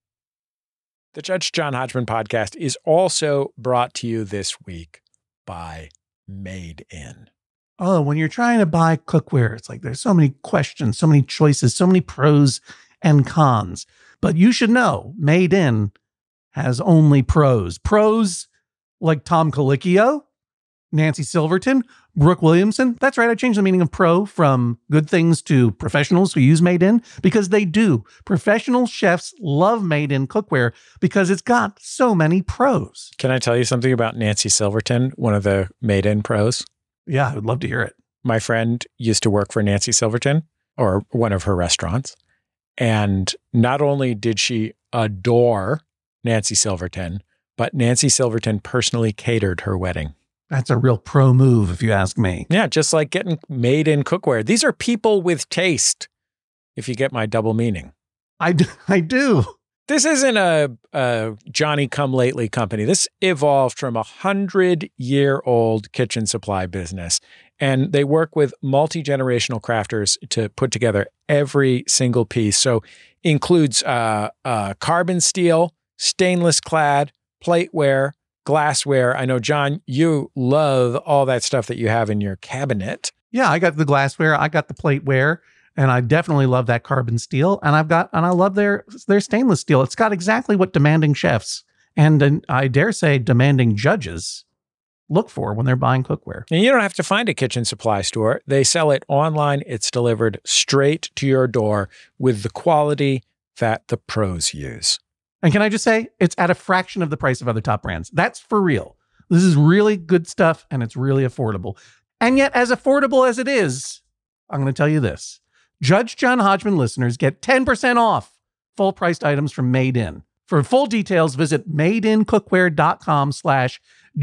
The Judge John Hodgman podcast is also brought to you this week by Made In. Oh, when you're trying to buy cookware, it's like there's so many questions, so many choices, so many pros and cons. But you should know, Made In has only pros. Pros like Tom Colicchio, Nancy Silverton, Brooke Williamson. That's right, I changed the meaning of pro from good things to professionals who use Made In, because they do. Professional chefs love Made In cookware because it's got so many pros. Can I tell you something about Nancy Silverton, one of the Made In pros? Yeah, I would love to hear it. My friend used to work for Nancy Silverton, or one of her restaurants. And not only did she adore Nancy Silverton, but Nancy Silverton personally catered her wedding. That's a real pro move, if you ask me. Yeah, just like getting Made In cookware. These are people with taste, if you get my double meaning. I do. I do. This isn't a, a Johnny-come-lately company. This evolved from a hundred-year-old kitchen supply business, and they work with multi-generational crafters to put together every single piece. So includes uh, uh, carbon steel, stainless clad, plateware, glassware. I know, John, you love all that stuff that you have in your cabinet. Yeah, I got the glassware. I got the plateware. And I definitely love that carbon steel. And I've got, and I love their, their stainless steel. It's got exactly what demanding chefs and, and I dare say demanding judges look for when they're buying cookware. And you don't have to find a kitchen supply store. They sell it online. It's delivered straight to your door with the quality that the pros use. And can I just say, it's at a fraction of the price of other top brands. That's for real. This is really good stuff and it's really affordable. And yet, as affordable as it is, I'm going to tell you this. Judge John Hodgman listeners get ten percent off full-priced items from Made In. For full details, visit madeincookware.com slash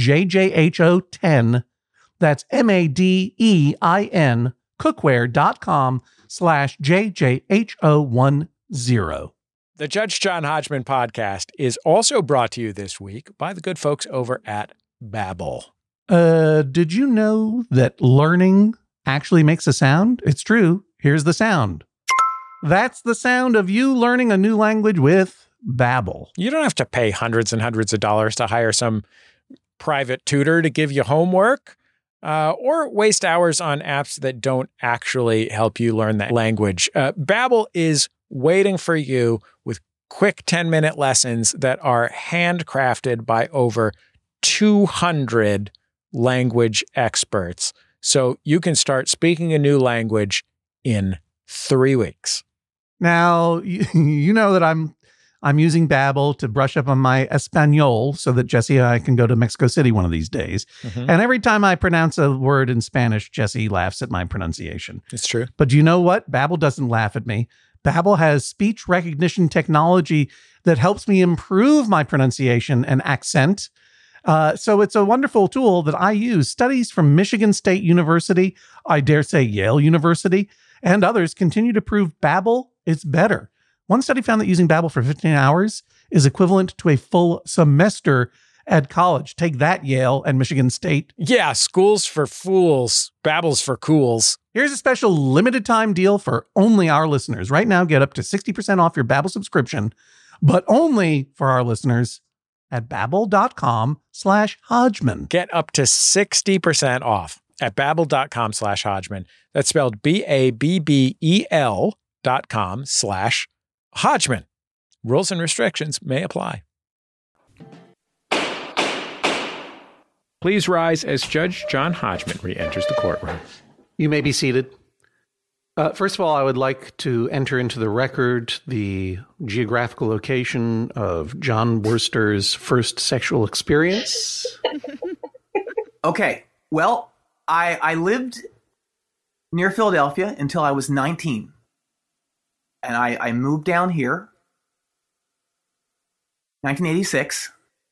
JJHO10. That's M-A-D-E-I-N cookware.com slash JJHO10. The Judge John Hodgman podcast is also brought to you this week by the good folks over at Babbel. Uh, did you know that learning actually makes a sound? It's true. Here's the sound. That's the sound of you learning a new language with Babbel. You don't have to pay hundreds and hundreds of dollars to hire some private tutor to give you homework uh, or waste hours on apps that don't actually help you learn that language. Uh, Babbel is waiting for you with quick ten-minute lessons that are handcrafted by over two hundred language experts. So you can start speaking a new language in three weeks. Now, you, you know that I'm I'm using Babbel to brush up on my Espanol so that Jesse and I can go to Mexico City one of these days. Mm-hmm. And every time I pronounce a word in Spanish, Jesse laughs at my pronunciation. It's true. But you know what? Babbel doesn't laugh at me. Babbel has speech recognition technology that helps me improve my pronunciation and accent. Uh, so it's a wonderful tool that I use. Studies from Michigan State University, I dare say Yale University, and others continue to prove Babbel is better. One study found that using Babbel for fifteen hours is equivalent to a full semester at college. Take that, Yale and Michigan State. Yeah, schools for fools, Babbel's for cools. Here's a special limited time deal for only our listeners. Right now, get up to sixty percent off your Babbel subscription, but only for our listeners at babbel.com slash Hodgman. Get up to sixty percent off at babbel.com slash Hodgman. That's spelled B A B B E L dot com slash Hodgman. Rules and restrictions may apply. Please rise as Judge John Hodgman re-enters the courtroom. You may be seated. Uh, first of all, I would like to enter into the record the geographical location of John Worster's first sexual experience. Okay. Well, I, I lived near Philadelphia until I was nineteen. And I, I moved down here, nineteen eighty-six.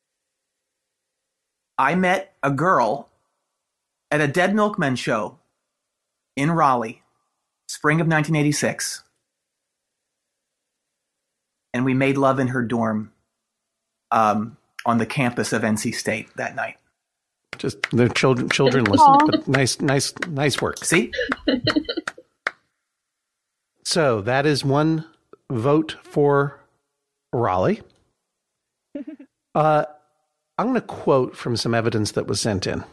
I met a girl at a Dead Milkmen show in Raleigh, spring of nineteen eighty-six. And we made love in her dorm um, on the campus of N C State that night. Just the children, children listen, but nice, nice, nice work. See? So that is one vote for Raleigh. Uh, I'm going to quote from some evidence that was sent in.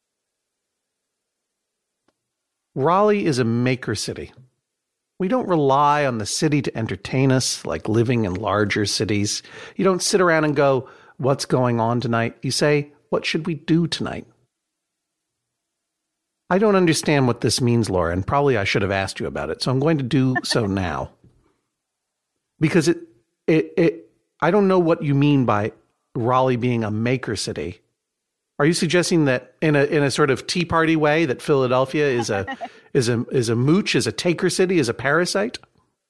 Raleigh is a maker city. We don't rely on the city to entertain us like living in larger cities. You don't sit around and go, what's going on tonight? You say, what should we do tonight? I don't understand what this means, Laura, and probably I should have asked you about it. So I'm going to do so now. Because it, it, it, I don't know what you mean by Raleigh being a maker city. Are you suggesting that in a in a sort of Tea Party way that Philadelphia is a is a is a mooch, is a taker city, is a parasite?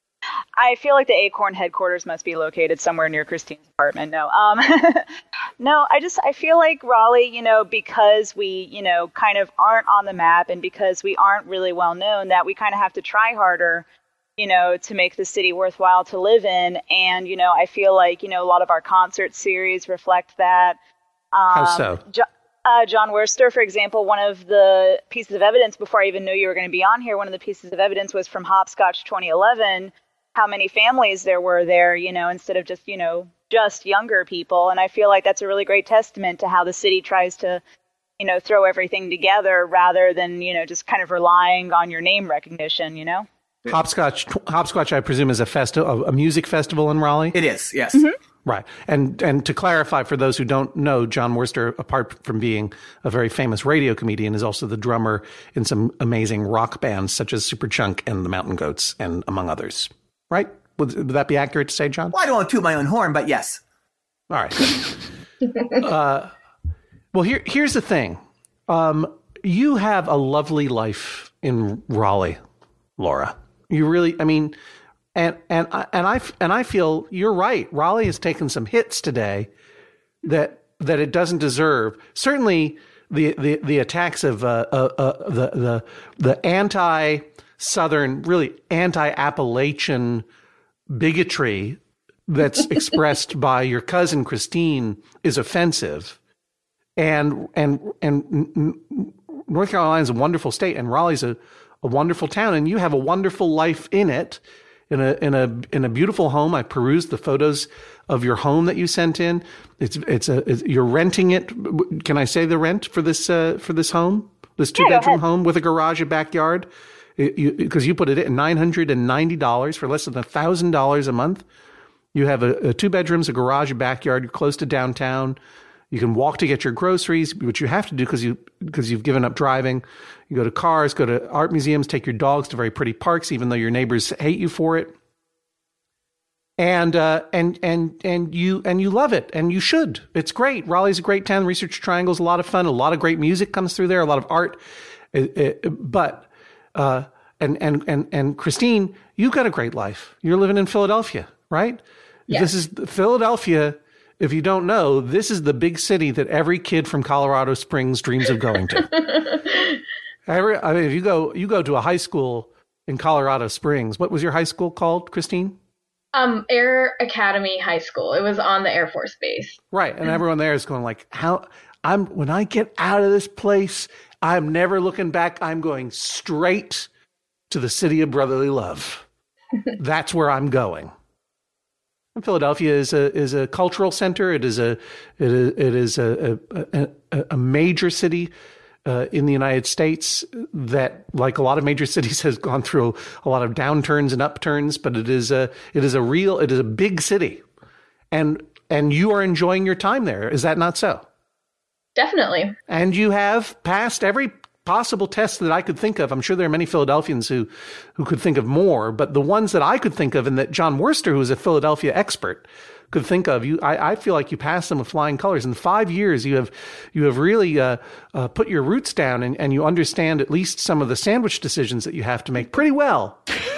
I feel like the Acorn headquarters must be located somewhere near Christine's apartment. No, um, no, I just, I feel like Raleigh, you know, because we, you know, kind of aren't on the map and because we aren't really well known, that we kind of have to try harder, you know, to make the city worthwhile to live in. And, you know, I feel like, you know, a lot of our concert series reflect that. Um, How so? Jo- uh, John Worster, for example, one of the pieces of evidence before I even knew you were going to be on here, one of the pieces of evidence was from Hopscotch twenty eleven, how many families there were there, you know, instead of just, you know, just younger people. And I feel like that's a really great testament to how the city tries to, you know, throw everything together rather than, you know, just kind of relying on your name recognition, you know? Hopscotch, Hopscotch, I presume, is a festival, a music festival in Raleigh? It is, yes. Mm-hmm. Right. And and to clarify, for those who don't know, John Worster, apart from being a very famous radio comedian, is also the drummer in some amazing rock bands such as Superchunk and the Mountain Goats, and among others. Right? Would, would that be accurate to say, John? Well, I don't want to toot my own horn, but yes. All right. uh, well, here here's the thing. Um, you have a lovely life in Raleigh, Laura. You really, I mean, and and I and I and I feel you're right. Raleigh has taken some hits today that that it doesn't deserve. Certainly, the the, the attacks of uh, uh, uh, the the the anti-Southern, really anti-Appalachian bigotry that's expressed by your cousin Christine is offensive. And and and North Carolina is a wonderful state, and Raleigh's a, a wonderful town, and you have a wonderful life in it, in a in a in a beautiful home. I perused the photos of your home that you sent in. It's it's a it's, you're renting it. Can I say the rent for this uh, for this home, this two yeah, bedroom home with a garage, a backyard? Because you, you put it at nine hundred and ninety dollars for less than a thousand dollars a month. You have a, a two bedrooms, a garage, a backyard. You're close to downtown. You can walk to get your groceries, which you have to do because you because you've given up driving. You go to cars, go to art museums, take your dogs to very pretty parks, even though your neighbors hate you for it. And uh, and and and you and you love it, and you should. It's great. Raleigh's a great town. Research Triangle's a lot of fun. A lot of great music comes through there. A lot of art. It, it, but uh, and and and and Christine, you've got a great life. You're living in Philadelphia, right? Yes. This is Philadelphia. If you don't know, this is the big city that every kid from Colorado Springs dreams of going to. every, I mean, if you go you go to a high school in Colorado Springs, what was your high school called, Christine? Um, Air Academy High School. It was on the Air Force Base. Right. And everyone there is going like, how I'm, when I get out of this place, I'm never looking back. I'm going straight to the city of brotherly love. That's where I'm going. And Philadelphia is a, is a cultural center. It is a, it is, it is a, a, a, a major city Uh, in the United States that, like a lot of major cities, has gone through a lot of downturns and upturns, but it is a it is a real it is a big city, and and you are enjoying your time there. Is that not so? Definitely. And you have passed every possible test that I could think of. I'm sure there are many Philadelphians who who could think of more, but the ones that I could think of, and that John Worster, who is a Philadelphia expert, could think of, you, I, I feel like you passed them with flying colors. In five years, you have you have really uh, uh, put your roots down, and, and you understand at least some of the sandwich decisions that you have to make pretty well.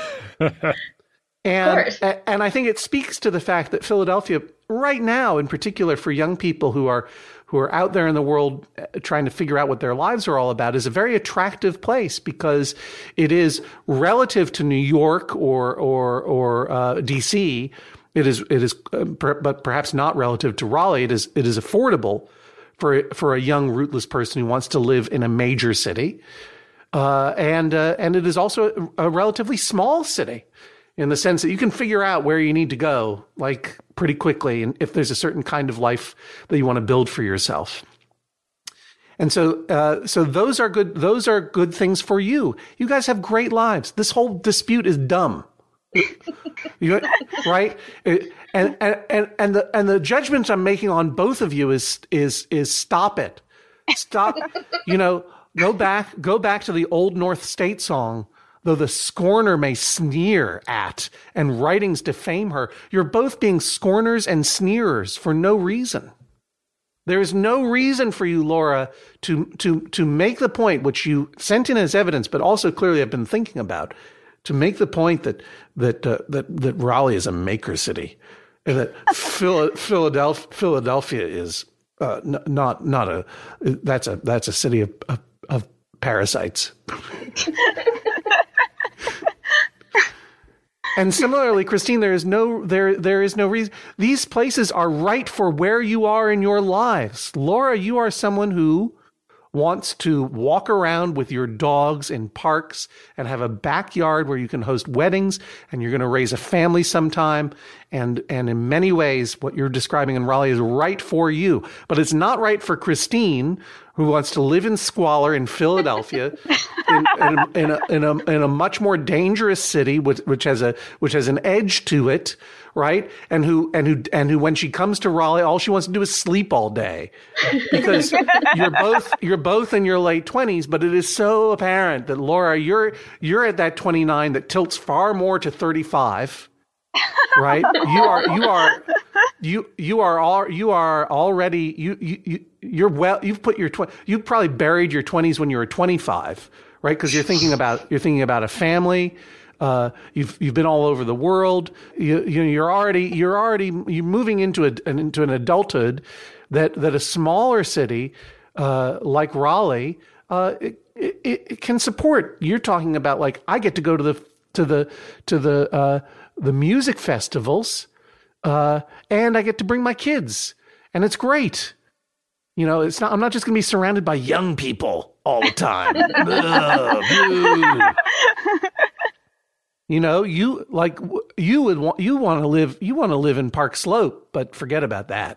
and and I think it speaks to the fact that Philadelphia, right now, in particular, for young people who are who are out there in the world trying to figure out what their lives are all about, is a very attractive place because it is relative to New York or or or uh, D C. It is, it is, uh, per, but perhaps not relative to Raleigh. It is, it is affordable for for a young rootless person who wants to live in a major city, uh, and uh, and it is also a, a relatively small city, in the sense that you can figure out where you need to go like pretty quickly, and if there's a certain kind of life that you want to build for yourself. And so, uh, so those are good. Those are good things for you. You guys have great lives. This whole dispute is dumb. You, right? And, and, and, and the, and the judgment I'm making on both of you is, is, is stop it. Stop. You know, go back, go back to the old North State song, though the scorner may sneer at and writings defame her. You're both being scorners and sneerers for no reason. There is no reason for you, Laura, to, to, to make the point, which you sent in as evidence, but also clearly have been thinking about, to make the point that that uh, that that Raleigh is a maker city, and that Philadelphia Philadelphia is uh, n- not not a that's a that's a city of of, of parasites. And similarly, Christine, there is no there there is no reason. These places are right for where you are in your lives. Laura, you are someone who wants to walk around with your dogs in parks and have a backyard where you can host weddings, and you're going to raise a family sometime. And, and in many ways, what you're describing in Raleigh is right for you, but it's not right for Christine, who wants to live in squalor in Philadelphia, in, in, in, a, in, a, in a much more dangerous city, which, which has a, which has an edge to it. Right. And who, and who, and who, when she comes to Raleigh, all she wants to do is sleep all day, because you're both, you're both in your late twenties, but it is so apparent that, Laura, you're, you're at that twenty-nine that tilts far more to thirty-five, right? You are, you are, you, you are all, you are already, you, you, you you're well, you've put your, tw- you probably buried your twenties when you were twenty-five, right? Cause you're thinking about, you're thinking about a family. Uh, you've you've been all over the world. You, you you're already you're already you're moving into a an, into an adulthood that that a smaller city uh, like Raleigh uh, it, it, it can support. You're talking about, like, I get to go to the to the to the uh, the music festivals, uh, and I get to bring my kids, and it's great. You know, it's not. I'm not just going to be surrounded by young people all the time. Ugh, You know, you like you would want you want to live you want to live in Park Slope, but forget about that.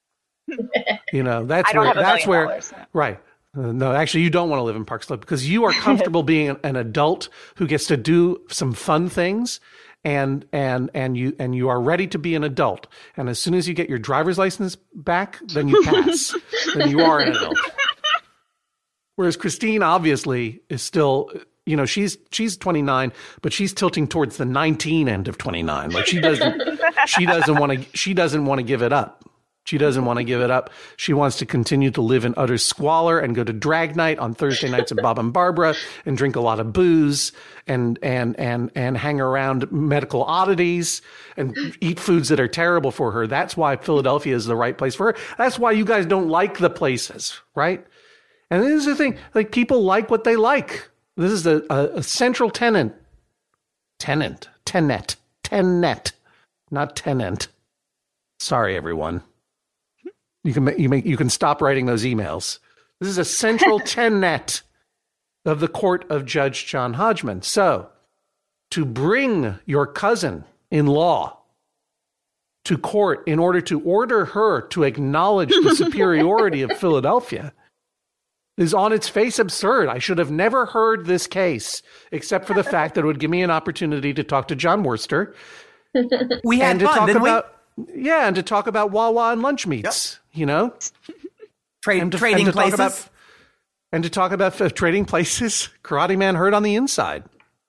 You know, that's I don't where have a that's where dollars, so. Right. Uh, no, actually, you don't want to live in Park Slope, because you are comfortable being an, an adult who gets to do some fun things, and and and you and you are ready to be an adult. And as soon as you get your driver's license back, then you pass. Then you are an adult. Whereas Christine obviously is still you know, she's she's twenty-nine, but she's tilting towards the nineteen end of twenty-nine. Like she doesn't she doesn't want to she doesn't want to give it up. She doesn't want to give it up. She wants to continue to live in utter squalor and go to drag night on Thursday nights at Bob and Barbara and drink a lot of booze and and and and hang around medical oddities and eat foods that are terrible for her. That's why Philadelphia is the right place for her. That's why you guys don't like the places, right? And this is the thing, like people like what they like. This is a, a, a central tenant. Tenant. Tenet. Tenet. Not tenant. Sorry, everyone. You can make, you make you can stop writing those emails. This is a central tenet of the court of Judge John Hodgman. So, to bring your cousin-in-law to court in order to order her to acknowledge the superiority of Philadelphia is on its face absurd. I should have never heard this case, except for the fact that it would give me an opportunity to talk to John Worster. We had and to fun, talk didn't about, we? Yeah, and to talk about Wawa and lunch meats, yep. you know? Trade, and to, trading and to places. Talk about, and to talk about uh, trading places. Karate Man hurt on the inside.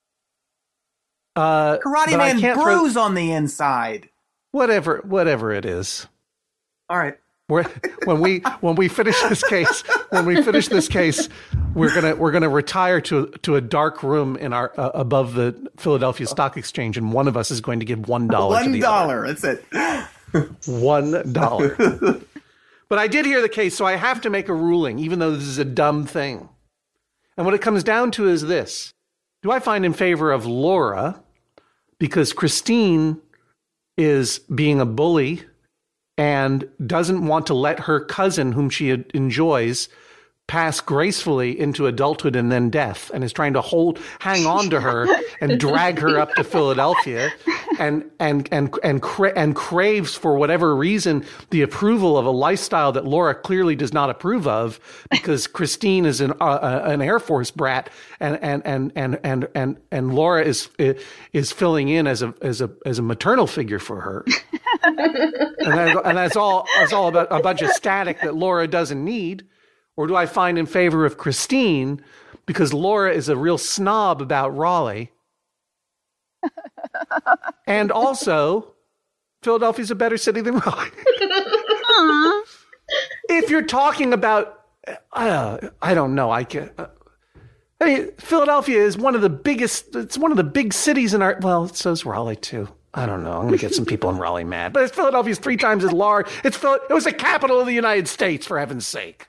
Uh, Karate Man bruise throw, on the inside. Whatever, whatever it is. All right. We're, when we when we finish this case, when we finish this case, we're gonna we're gonna retire to to a dark room in our uh, above the Philadelphia Stock Exchange, and one of us is going to give one dollar. One dollar. That's it. One dollar. But I did hear the case, so I have to make a ruling, even though this is a dumb thing. And what it comes down to is this: do I find in favor of Laura because Christine is being a bully and doesn't want to let her cousin, whom she enjoys, pass gracefully into adulthood and then death, and is trying to hold, hang on to her and drag her up to Philadelphia, and and and and cra- and craves for whatever reason the approval of a lifestyle that Laura clearly does not approve of, because Christine is an uh, an Air Force brat, and and and and and and and Laura is is filling in as a as a as a maternal figure for her. and, that, and that's all. That's all about a bunch of static that Laura doesn't need. Or do I find in favor of Christine because Laura is a real snob about Raleigh? And also, Philadelphia's a better city than Raleigh. If you're talking about, uh, I don't know, I can. Uh, I mean, Philadelphia is one of the biggest. It's one of the big cities in our. Well, so's Raleigh too. I don't know. I'm going to get some people in Raleigh mad. But Philadelphia's three times as large. It's Phil- It was the capital of the United States, for heaven's sake.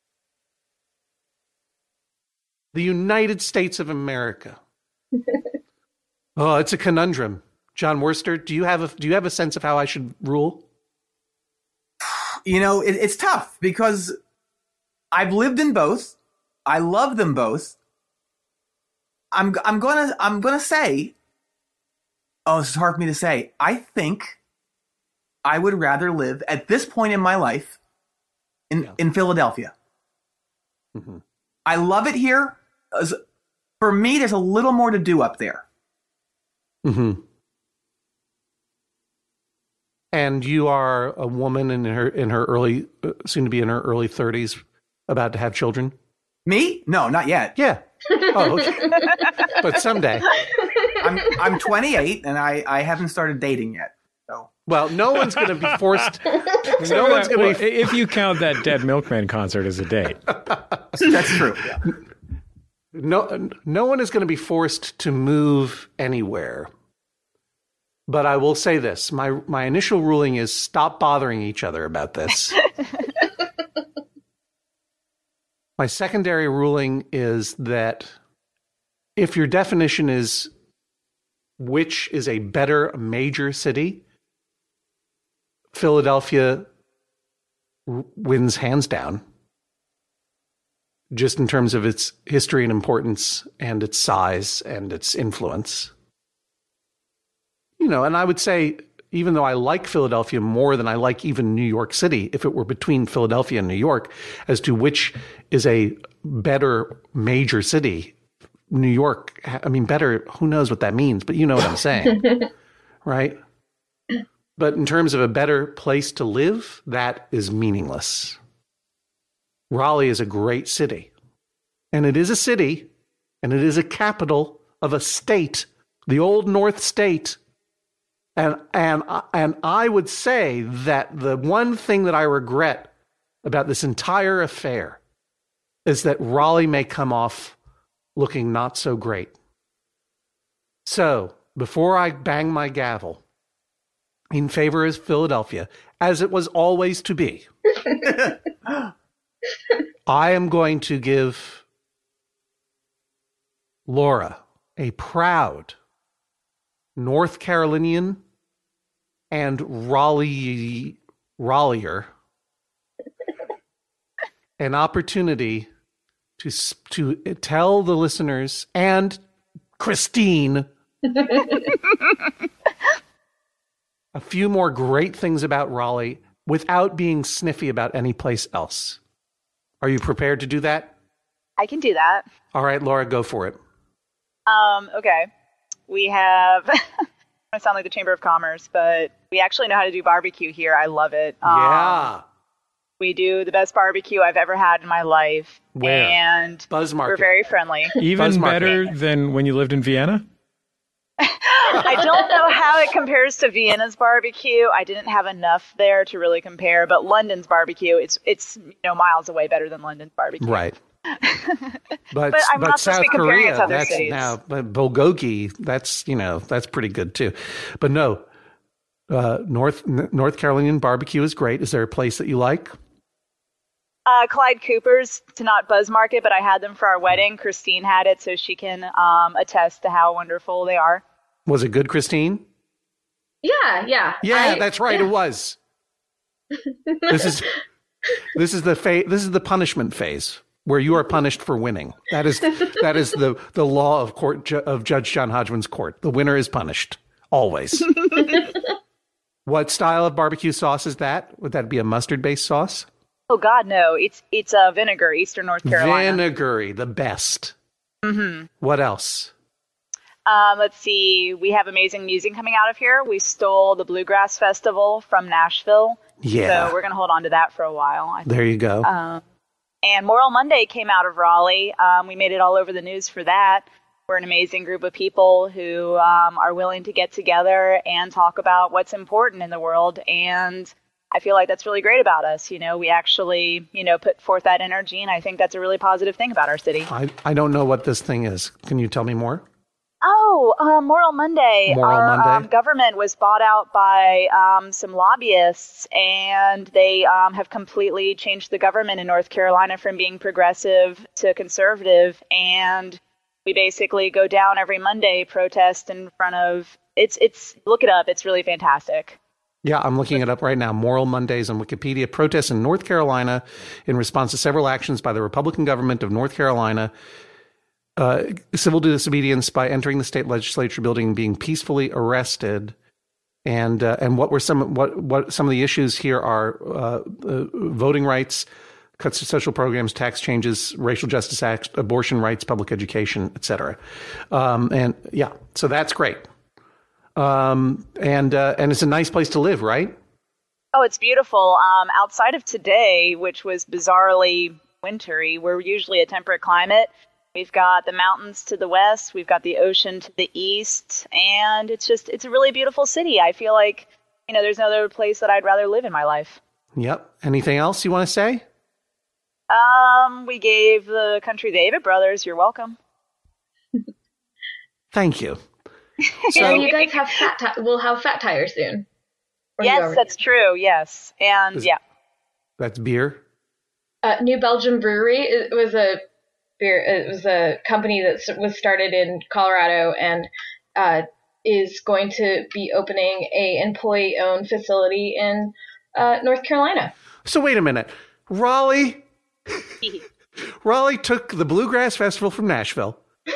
The United States of America. Oh, it's a conundrum. John Worster, do you have a do you have a sense of how I should rule? You know, it, it's tough because I've lived in both. I love them both. I'm I'm gonna I'm gonna say. Oh, this is hard for me to say. I think I would rather live at this point in my life in, yeah. in Philadelphia. Mm-hmm. I love it here. For me, there's a little more to do up there. Mm-hmm. And you are a woman in her in her early, uh, soon to be in her early thirties, about to have children. Me? No, not yet. Yeah. Oh, okay. But someday. I'm I'm twenty-eight and I, I haven't started dating yet. So. Well, no one's going to be forced. no one's going to be. If you count that Dead Milkman concert as a date, that's true. Yeah. No, no one is going to be forced to move anywhere. But I will say this: my my initial ruling is stop bothering each other about this. My secondary ruling is that if your definition is which is a better major city, Philadelphia r- wins hands down, just in terms of its history and importance and its size and its influence. You know, and I would say, even though I like Philadelphia more than I like even New York City, if it were between Philadelphia and New York, as to which is a better major city, New York, I mean, better, who knows what that means, but you know what I'm saying, right? But in terms of a better place to live, that is meaningless. Raleigh is a great city, and it is a city and it is a capital of a state, the Old North State. And and and I would say that the one thing that I regret about this entire affair is that Raleigh may come off looking not so great. So, before I bang my gavel in favor of Philadelphia, as it was always to be, I am going to give Laura, a proud North Carolinian and Raleigh Raleigh'er, an opportunity to to tell the listeners and Christine a few more great things about Raleigh without being sniffy about any place else. Are you prepared to do that? I can do that. All right, Laura, go for it. Um, okay. We have, I sound like the Chamber of Commerce, but we actually know how to do barbecue here. I love it. Um, Yeah. We do the best barbecue I've ever had in my life. Where? And Buzz Market. we're very friendly. Even Buzz Market. better than when you lived in Vienna? I don't know how it compares to Vienna's barbecue. I didn't have enough there to really compare, but London's barbecue, it's it's you know miles away better than London's barbecue. Right. But But I'm but not supposed to South be comparing it Korea, to other that's cities. now but bulgogi. That's you know that's pretty good too. But no, uh, North North Carolinian barbecue is great. Is there a place that you like? Uh, Clyde Cooper's, to not Buzz Market, but I had them for our wedding. Christine had it, so she can um, attest to how wonderful they are. Was it good, Christine? Yeah, yeah. Yeah, I- that's right. yeah. It was. This is this is the fa- this is the punishment phase where you are punished for winning. That is that is the the law of court ju- of Judge John Hodgman's court. The winner is punished always. What style of barbecue sauce is that? Would that be a mustard based sauce? Oh God, no! It's it's uh, vinegar, Eastern North Carolina. Vinegary, the best. Mm-hmm. What else? Um, let's see. We have amazing music coming out of here. We stole the Bluegrass Festival from Nashville. Yeah. So we're going to hold on to that for a while. I think. There you go. Um, and Moral Monday came out of Raleigh. Um, we made it all over the news for that. We're an amazing group of people who um, are willing to get together and talk about what's important in the world. And I feel like that's really great about us. You know, we actually, you know, put forth that energy. And I think that's a really positive thing about our city. I, I don't know what this thing is. Can you tell me more? Oh, uh, Moral Monday. Moral Our Monday. Um, government was bought out by um, some lobbyists, and they um, have completely changed the government in North Carolina from being progressive to conservative. And we basically go down every Monday, protest in front of. It's it's look it up. It's really fantastic. Yeah, I'm looking it up right now. Moral Mondays on Wikipedia. Protests in North Carolina in response to several actions by the Republican government of North Carolina. Uh, civil disobedience by entering the state legislature building and being peacefully arrested. And uh, and what were some what what some of the issues here are uh, uh, voting rights, cuts to social programs, tax changes, racial justice act, abortion rights, public education, et cetera. Um, and yeah, so that's great. Um, and uh, and it's a nice place to live, right? Oh, it's beautiful. Um, outside of today, which was bizarrely wintry, we're usually a temperate climate. We've got the mountains to the west, we've got the ocean to the east, and it's just, it's a really beautiful city. I feel like, you know, there's no other place that I'd rather live in my life. Yep. Anything else you want to say? Um, we gave the country the Avett Brothers. You're welcome. Thank you. So you guys have fat. Ti- we'll have Fat Tire soon. Or you Yes, already that's do. true. Yes. And Is- yeah. That's beer. Uh, New Belgium Brewery. It was a beer. It was a company that s- was started in Colorado and uh, is going to be opening a employee-owned facility in uh, North Carolina. So wait a minute. Raleigh Raleigh took the Bluegrass Festival from Nashville,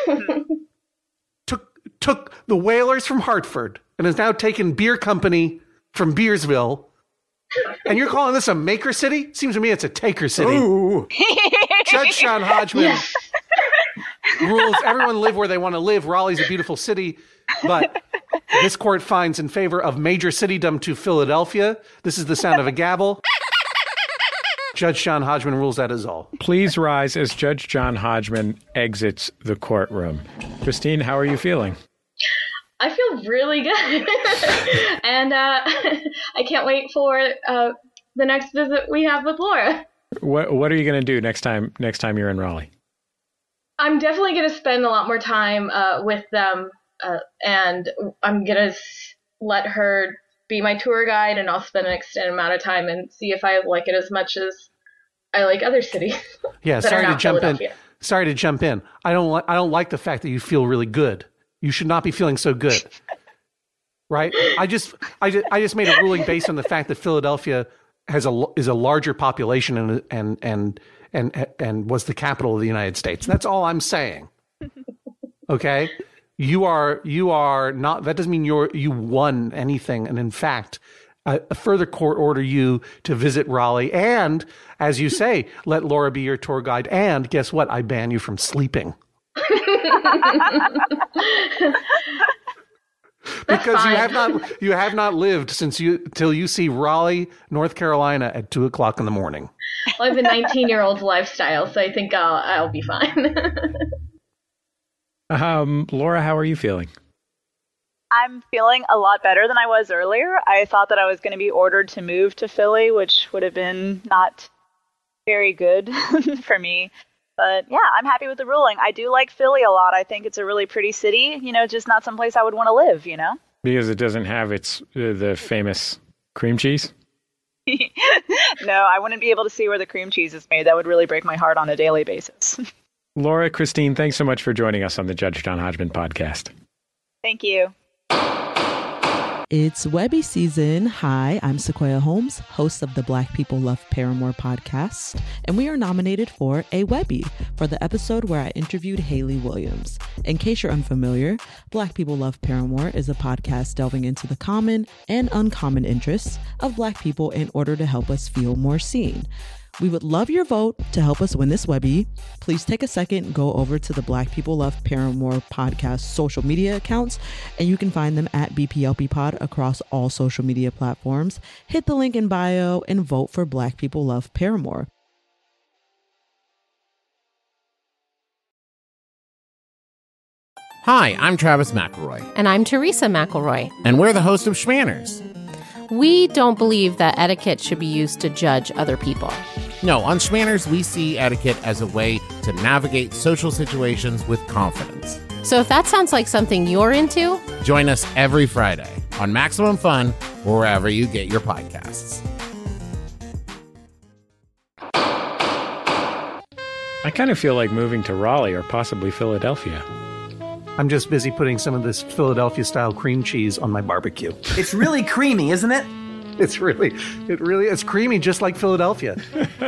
took took the Whalers from Hartford, and has now taken Beer Company from Beersville. And you're calling this a maker city? Seems to me it's a taker city. Ooh. Judge John Hodgman rules everyone live where they want to live. Raleigh's a beautiful city, but this court finds in favor of major citydom to Philadelphia. This is the sound of a gavel. Judge John Hodgman rules that is all. Please rise as Judge John Hodgman exits the courtroom. Christine, how are you feeling? I feel really good. and uh, I can't wait for uh, the next visit we have with Laura. What What are you going to do next time? Next time you're in Raleigh? I'm definitely going to spend a lot more time uh, with them, uh, and I'm going to s- let her be my tour guide, and I'll spend an extended amount of time and see if I like it as much as I like other cities. Yeah, that sorry are to not jump in. Philadelphia. Sorry to jump in. I don't like. I don't like the fact that you feel really good. You should not be feeling so good, right? I just, I just, I just made a ruling based on the fact that Philadelphia has a is a larger population and and and and and was the capital of the United States. That's all I'm saying. Okay, you are you are not. That doesn't mean you're you won anything. And in fact, a, a further court order you to visit Raleigh, and as you say, let Laura be your tour guide. And guess what? I ban you from sleeping. Because you have not you have not lived since you till you see Raleigh, North Carolina at two o'clock in the morning. Well, I have a nineteen-year-old lifestyle, so I think I'll I'll be fine. um, Laura, how are you feeling? I'm feeling a lot better than I was earlier. I thought that I was going to be ordered to move to Philly, which would have been not very good for me. But yeah, I'm happy with the ruling. I do like Philly a lot. I think it's a really pretty city, you know, just not someplace I would want to live, you know? Because it doesn't have its uh, the famous cream cheese? No, I wouldn't be able to see where the cream cheese is made. That would really break my heart on a daily basis. Laura, Christine, thanks so much for joining us on the Judge John Hodgman podcast. Thank you. It's Webby season. Hi, I'm Sequoia Holmes, host of the Black People Love Paramore podcast, and we are nominated for a Webby for the episode where I interviewed Hayley Williams. In case you're unfamiliar, Black People Love Paramore is a podcast delving into the common and uncommon interests of Black people in order to help us feel more seen. We would love your vote to help us win this Webby. Please take a second, go over to the Black People Love Paramore podcast social media accounts, and you can find them at B P L P Pod across all social media platforms. Hit the link in bio and vote for Black People Love Paramore. Hi, I'm Travis McElroy. And I'm Teresa McElroy. And we're the host of Schmanners. We don't believe that etiquette should be used to judge other people. No, on Schmanners, we see etiquette as a way to navigate social situations with confidence. So if that sounds like something you're into, join us every Friday on Maximum Fun or wherever you get your podcasts. I kind of feel like moving to Raleigh or possibly Philadelphia. I'm just busy putting some of this Philadelphia-style cream cheese on my barbecue. It's really creamy, isn't it? It's really, it really, it's creamy, just like Philadelphia.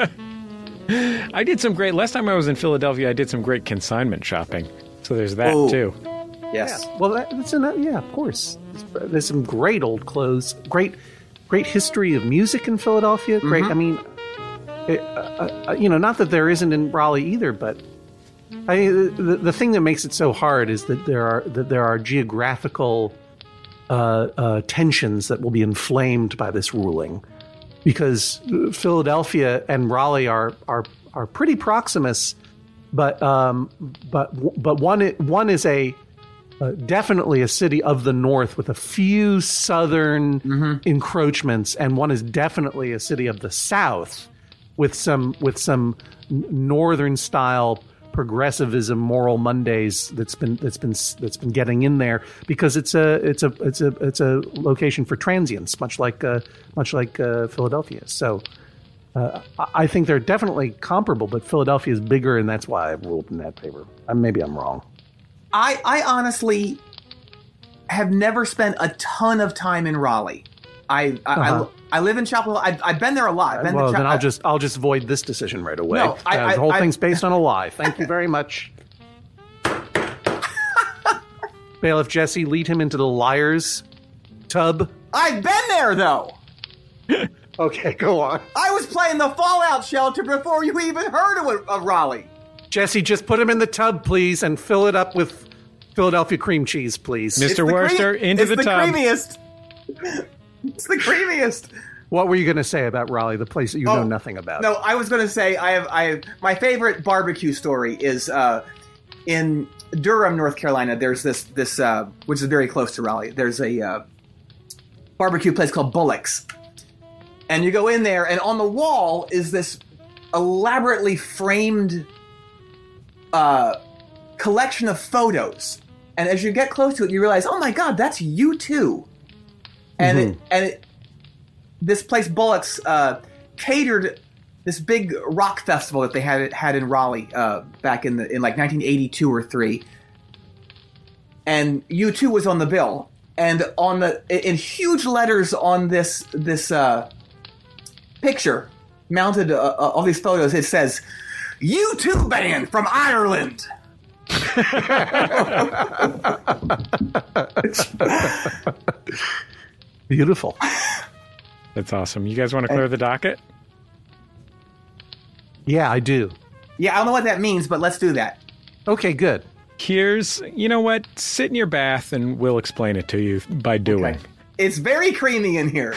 I did some great, last time I was in Philadelphia, I did some great consignment shopping. So there's that, oh. too. Yes. Yeah. Well, that, that's enough. Yeah, of course. There's some great old clothes, great, great history of music in Philadelphia. Great, mm-hmm. I mean, it, uh, uh, you know, not that there isn't in Raleigh either, but I, the, the thing that makes it so hard is that there are that there are geographical uh, uh, tensions that will be inflamed by this ruling, because Philadelphia and Raleigh are are are pretty proximus, but um, but but one one is a uh, definitely a city of the north with a few southern mm-hmm. encroachments, and one is definitely a city of the south with some with some northern style progressivism, moral Mondays that's been that's been that's been getting in there, because it's a it's a it's a it's a location for transients, much like uh, much like uh, Philadelphia. So uh, I think they're definitely comparable, but Philadelphia is bigger, and that's why I ruled in that favor. Uh, maybe I'm wrong. I I honestly have never spent a ton of time in Raleigh. I I, uh-huh. I, I live in Chapel Hill. I've, I've been there a lot. I've been well, to Cha- then I'll just I'll just void this decision right away. No, I, uh, I, the whole I, thing's based on a lie. Thank you very much. Bailiff Jesse, lead him into the liar's tub. I've been there, though. Okay, go on. I was playing the Fallout shelter before you even heard of, of Raleigh. Jesse, just put him in the tub, please, and fill it up with Philadelphia cream cheese, please. Mister Worcester, cre- into the, the tub. Creamiest. It's the creamiest. What were you going to say about Raleigh, the place that you oh, know nothing about? No, I was going to say I have. I have my favorite barbecue story is uh, in Durham, North Carolina. There's this this uh, which is very close to Raleigh. There's a uh, barbecue place called Bullock's, and you go in there, and on the wall is this elaborately framed uh, collection of photos. And as you get close to it, you realize, oh my God, that's U two. And mm-hmm. it, and it, this place, Bullock's, uh, catered this big rock festival that they had had in Raleigh uh, back in the in like nineteen eighty-two or three. And U two was on the bill, and on the in huge letters on this this uh, picture mounted uh, uh, all these photos, it says U two band from Ireland. Beautiful. That's awesome. You guys want to clear the docket? Yeah, I do. Yeah, I don't know what that means, but let's do that. Okay, good. Here's, you know what? Sit in your bath and we'll explain it to you by doing. Okay. It's very creamy in here.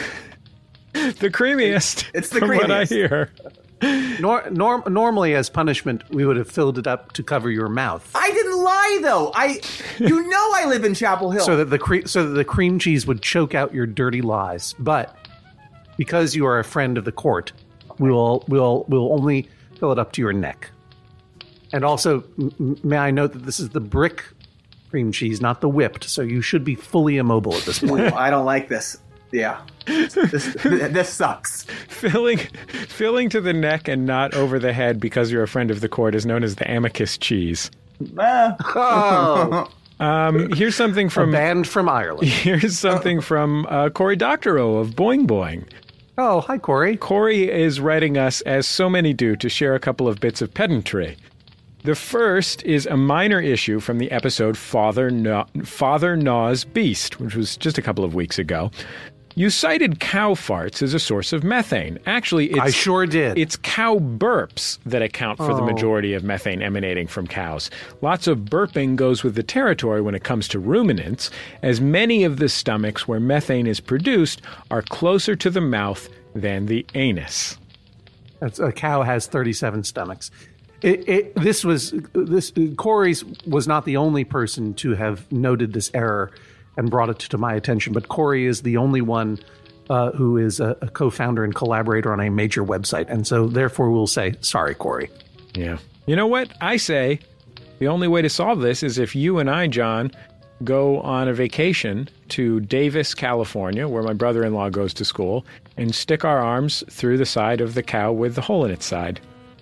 The creamiest. It's the from creamiest. What I hear. Nor, norm, normally, as punishment, we would have filled it up to cover your mouth. I didn't lie, though. I, you know, I live in Chapel Hill, so that the cre- so that the cream cheese would choke out your dirty lies. But because you are a friend of the court, we will we'll we'll only fill it up to your neck. And also, m- may I note that this is the brick cream cheese, not the whipped. So you should be fully immobile at this point. I don't like this. Yeah, this, this sucks. Filling, filling to the neck and not over the head because you're a friend of the court is known as the amicus cheese. Uh. Oh. Um, here's something from a band from Ireland. Here's something from uh, Cory Doctorow of Boing Boing. Oh, hi, Cory. Cory is writing us, as so many do, to share a couple of bits of pedantry. The first is a minor issue from the episode Father Gnaw- Father Gnaw's Beast, which was just a couple of weeks ago. You cited cow farts as a source of methane. Actually, it's, I sure did. It's cow burps that account for oh. the majority of methane emanating from cows. Lots of burping goes with the territory when it comes to ruminants, as many of the stomachs where methane is produced are closer to the mouth than the anus. That's, a cow has thirty-seven stomachs. It, it, this was this Cory's was not the only person to have noted this error and brought it to my attention, but Cory is the only one uh, who is a, a co-founder and collaborator on a major website, and so therefore we'll say sorry, Cory. Yeah. You know what? I say the only way to solve this is if you and I, John, go on a vacation to Davis, California, where my brother-in-law goes to school, and stick our arms through the side of the cow with the hole in its side.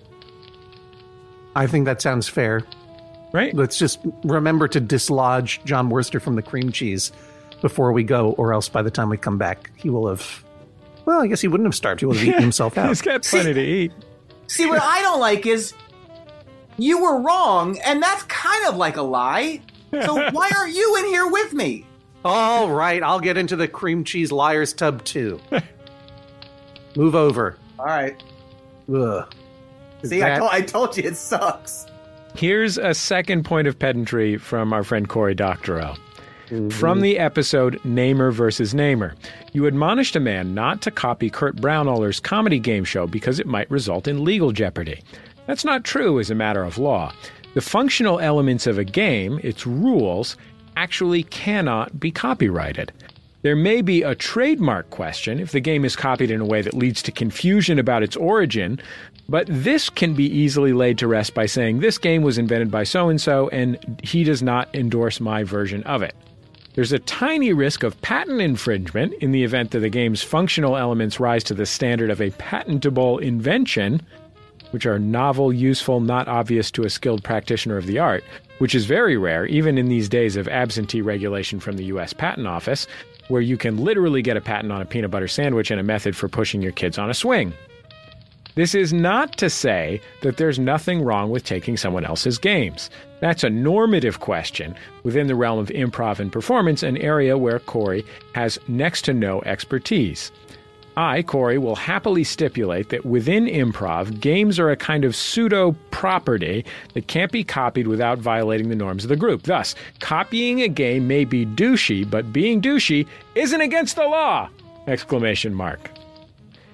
I think that sounds fair. Right? Let's just remember to dislodge John Worster from the cream cheese before we go, or else by the time we come back, he will have... Well, I guess he wouldn't have starved. He would have eaten himself out. He's got plenty see, to eat. See, what I don't like is you were wrong, and that's kind of like a lie. So why aren't you in here with me? All right, I'll get into the cream cheese liar's tub, too. Move over. All right. Ugh. See, that... I, told, I told you it sucks. Here's a second point of pedantry from our friend Cory Doctorow. Mm-hmm. From the episode Namer versus Namer, you admonished a man not to copy Kurt Brownoller's comedy game show because it might result in legal jeopardy. That's not true as a matter of law. The functional elements of a game, its rules, actually cannot be copyrighted. There may be a trademark question if the game is copied in a way that leads to confusion about its origin, but this can be easily laid to rest by saying this game was invented by so-and-so and he does not endorse my version of it. There's a tiny risk of patent infringement in the event that the game's functional elements rise to the standard of a patentable invention, which are novel, useful, not obvious to a skilled practitioner of the art, which is very rare even in these days of absentee regulation from the U S Patent Office, where you can literally get a patent on a peanut butter sandwich and a method for pushing your kids on a swing. This is not to say that there's nothing wrong with taking someone else's games. That's a normative question within the realm of improv and performance, an area where Cory has next to no expertise. I, Cory, will happily stipulate that within improv, games are a kind of pseudo-property that can't be copied without violating the norms of the group. Thus, copying a game may be douchey, but being douchey isn't against the law! Exclamation mark.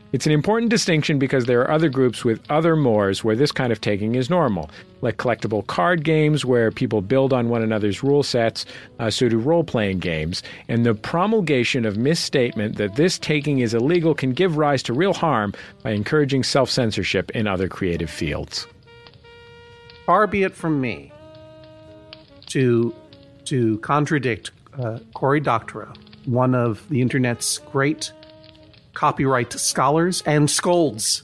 It's an important distinction because there are other groups with other mores where this kind of taking is normal, like collectible card games where people build on one another's rule sets, uh, so do role-playing games, and the promulgation of misstatement that this taking is illegal can give rise to real harm by encouraging self-censorship in other creative fields. Far be it from me to, to contradict uh, Cory Doctorow, one of the internet's great copyright scholars and scolds.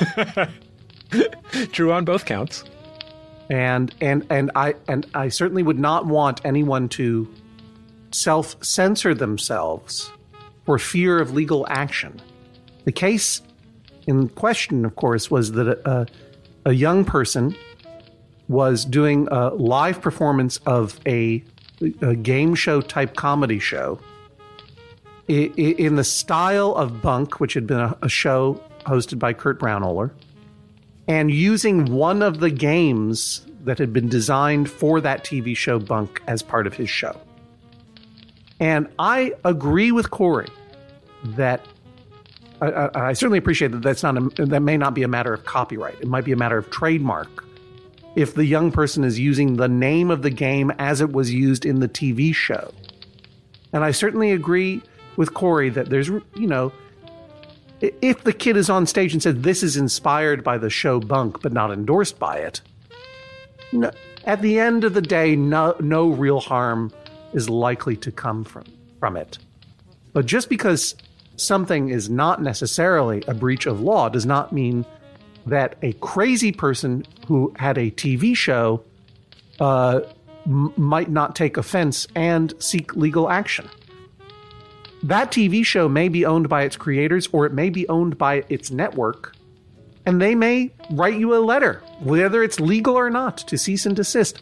True on both counts. And and and I and I certainly would not want anyone to self-censor themselves for fear of legal action. The case in question, of course, was that a, a young person was doing a live performance of a, a game show type comedy show in the style of Bunk, which had been a, a show hosted by Kurt Braunohler, and using one of the games that had been designed for that T V show Bunk as part of his show. And I agree with Cory that I, I, I certainly appreciate that that's not a, that may not be a matter of copyright. It might be a matter of trademark. If the young person is using the name of the game as it was used in the T V show. And I certainly agree with Cory that there's, you know, if the kid is on stage and says this is inspired by the show Bunk but not endorsed by it, no, at the end of the day, no, no real harm is likely to come from, from it. But just because something is not necessarily a breach of law does not mean that a crazy person who had a T V show uh, m- might not take offense and seek legal action. That T V show may be owned by its creators or it may be owned by its network, and they may write you a letter, whether it's legal or not, to cease and desist.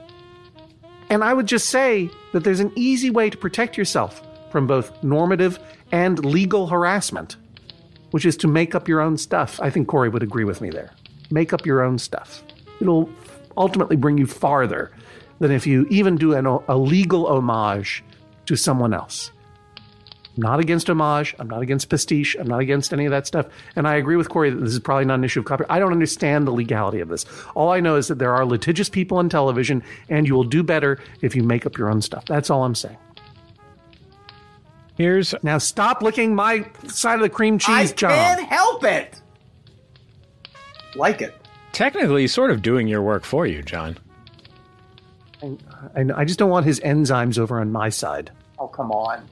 And I would just say that there's an easy way to protect yourself from both normative and legal harassment, which is to make up your own stuff. I think Cory would agree with me there. Make up your own stuff. It'll ultimately bring you farther than if you even do an, a legal homage to someone else. I'm not against homage. I'm not against pastiche. I'm not against any of that stuff. And I agree with Cory that this is probably not an issue of copyright. I don't understand the legality of this. All I know is that there are litigious people on television, and you will do better if you make up your own stuff. That's all I'm saying. Here's now stop licking my side of the cream cheese, I John. I can't help it. Like it. Technically, he's sort of doing your work for you, John. I, I, I just don't want his enzymes over on my side. Oh, come on.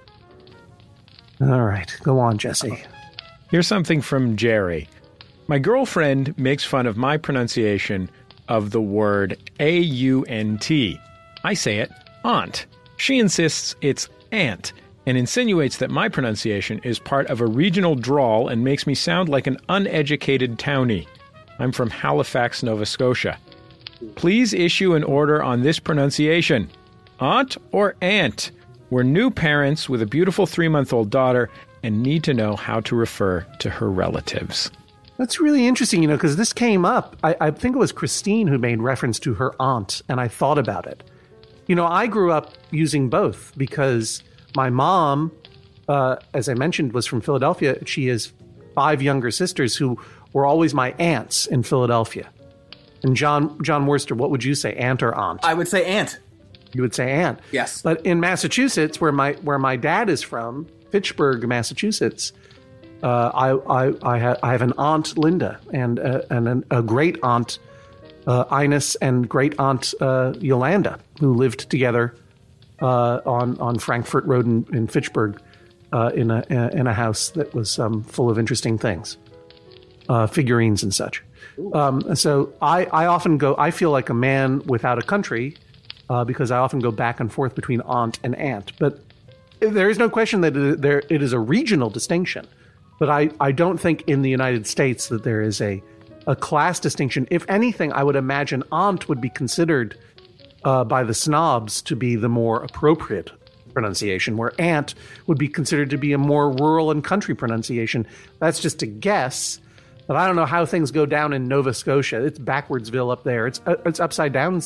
All right, go on, Jesse. Here's something from Jerry. My girlfriend makes fun of my pronunciation of the word A U N T. I say it, aunt. She insists it's aunt and insinuates that my pronunciation is part of a regional drawl and makes me sound like an uneducated townie. I'm from Halifax, Nova Scotia. Please issue an order on this pronunciation. Aunt or aunt? We're new parents with a beautiful three-month-old daughter and need to know how to refer to her relatives. That's really interesting, you know, because this came up. I, I think it was Christine who made reference to her aunt, and I thought about it. You know, I grew up using both because my mom, uh, as I mentioned, was from Philadelphia. She has five younger sisters who were always my aunts in Philadelphia. And John John Worster, what would you say, aunt or aunt? I would say aunt. You would say aunt. Yes. But in Massachusetts, where my where my dad is from, Fitchburg, Massachusetts, uh, I I I, ha- I have an aunt Linda and uh, and an, a great aunt uh, Ines and great aunt uh, Yolanda, who lived together uh, on on Frankfurt Road in, in Fitchburg uh, in a in a house that was um, full of interesting things, uh, figurines and such. Um, so I I often go. I feel like a man without a country. Uh, because I often go back and forth between aunt and aunt. But there is no question that it, there, it is a regional distinction. But I, I don't think in the United States that there is a, a class distinction. If anything, I would imagine aunt would be considered uh, by the snobs to be the more appropriate pronunciation, where aunt would be considered to be a more rural and country pronunciation. That's just a guess. But I don't know how things go down in Nova Scotia. It's backwardsville up there. It's, uh, it's upside down.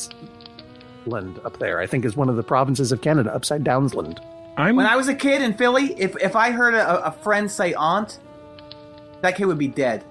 Land up there, I think, is one of the provinces of Canada, upside downsland. I'm... When I was a kid in Philly, if if I heard a, a friend say aunt, that kid would be dead.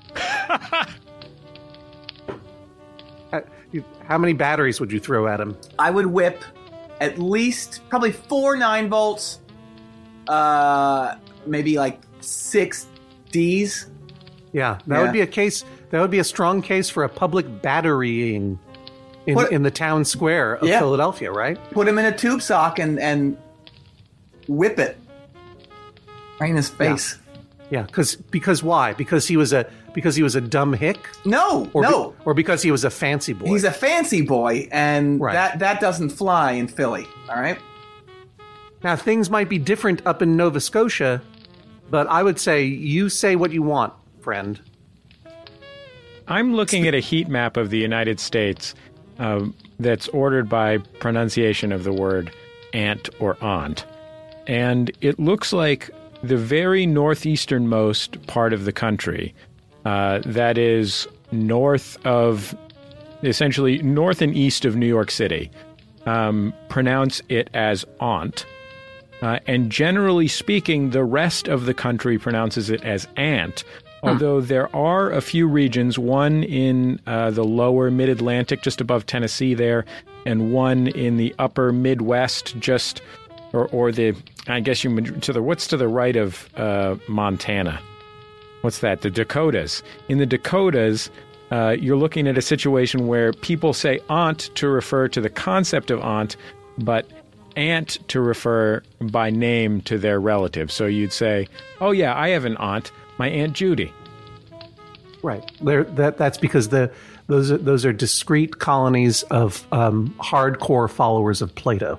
How many batteries would you throw at him? I would whip at least probably four nine volts, uh, maybe like six Ds. Yeah, that Yeah. would be a case. That would be a strong case for a public batterying in, What- in the town square of Yeah. Philadelphia, right? Put him in a tube sock and and whip it right in his face. Yeah, because because why? Because he was a because he was a dumb hick, No, or be- no. or because he was a fancy boy. He's a fancy boy, and Right. that, that doesn't fly in Philly, all right? Now things might be different up in Nova Scotia, but I would say you say what you want, friend. I'm looking at a heat map of the United States uh, that's ordered by pronunciation of the word aunt or aunt. And it looks like the very northeasternmost part of the country, uh, that is north of, essentially north and east of New York City, um, pronounce it as aunt. Uh, and generally speaking, the rest of the country pronounces it as aunt. Although there are a few regions, one in uh, the lower mid-Atlantic, just above Tennessee there, and one in the upper Midwest, just, or, or the, I guess you, to the, what's to the right of uh, Montana? What's that? The Dakotas. In the Dakotas, uh, you're looking at a situation where people say aunt to refer to the concept of aunt, but aunt to refer by name to their relative. So you'd say, oh yeah, I have an aunt. My Aunt Judy. Right. There, that that's because the those are, those are discrete colonies of um, hardcore followers of Plato.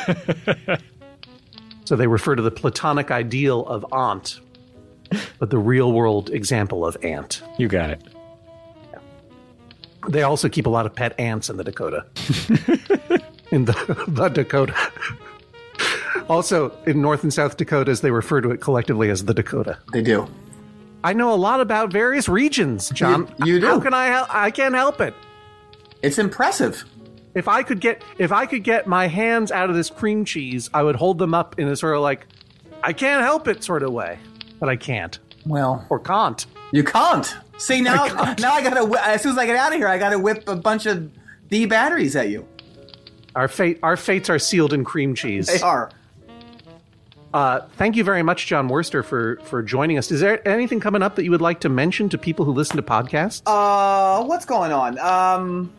So they refer to the Platonic ideal of aunt, but the real world example of aunt. You got it. They also keep a lot of pet ants in the Dakota. in the, the Dakota. Also, in North and South Dakotas, they refer to it collectively as the Dakota. They do. I know a lot about various regions, John. You- you do. How can I help? I can't help it. It's impressive. If I could get if I could get my hands out of this cream cheese, I would hold them up in a sort of like, I can't help it sort of way, but I can't Well, or can't. you can't. See, now I can't. now I gotta, whi- as soon as I get out of here, I gotta whip a bunch of D batteries at you. Our fate our fates are sealed in cream cheese. They are. Uh, thank you very much, John Worster, for for joining us. Is there anything coming up that you would like to mention to people who listen to podcasts? Uh, what's going on? Um,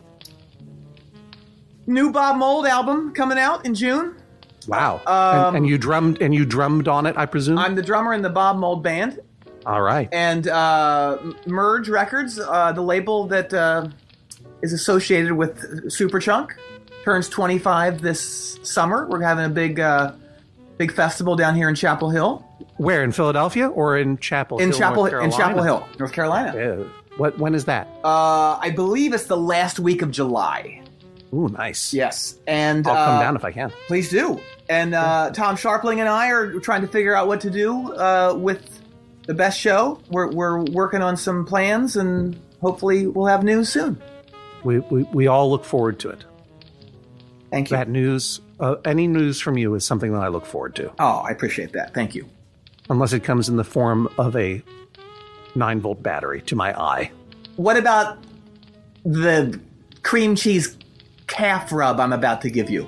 new Bob Mould album coming out in June. Wow. um, and, and you drummed and you drummed on it, I presume. I'm the drummer in the Bob Mould band. All right. And uh, Merge Records, uh, the label that uh, is associated with Superchunk, turns twenty-five this summer. We're having a big, uh, big festival down here in Chapel Hill. Where, in Philadelphia or in Chapel In Hill, Chapel North in Carolina? Chapel Hill, North Carolina. Yeah. What? When is that? Uh, I believe it's the last week of July. Ooh, nice. Yes, and I'll come uh, down if I can. Please do. And uh, Tom Sharpling and I are trying to figure out what to do uh, with the best show. We're we're working on some plans, and hopefully we'll have news soon. We we, we all look forward to it. Thank you. That news, uh, any news from you is something that I look forward to. Oh, I appreciate that. Thank you. Unless it comes in the form of a nine volt battery to my eye. What about the cream cheese calf rub I'm about to give you?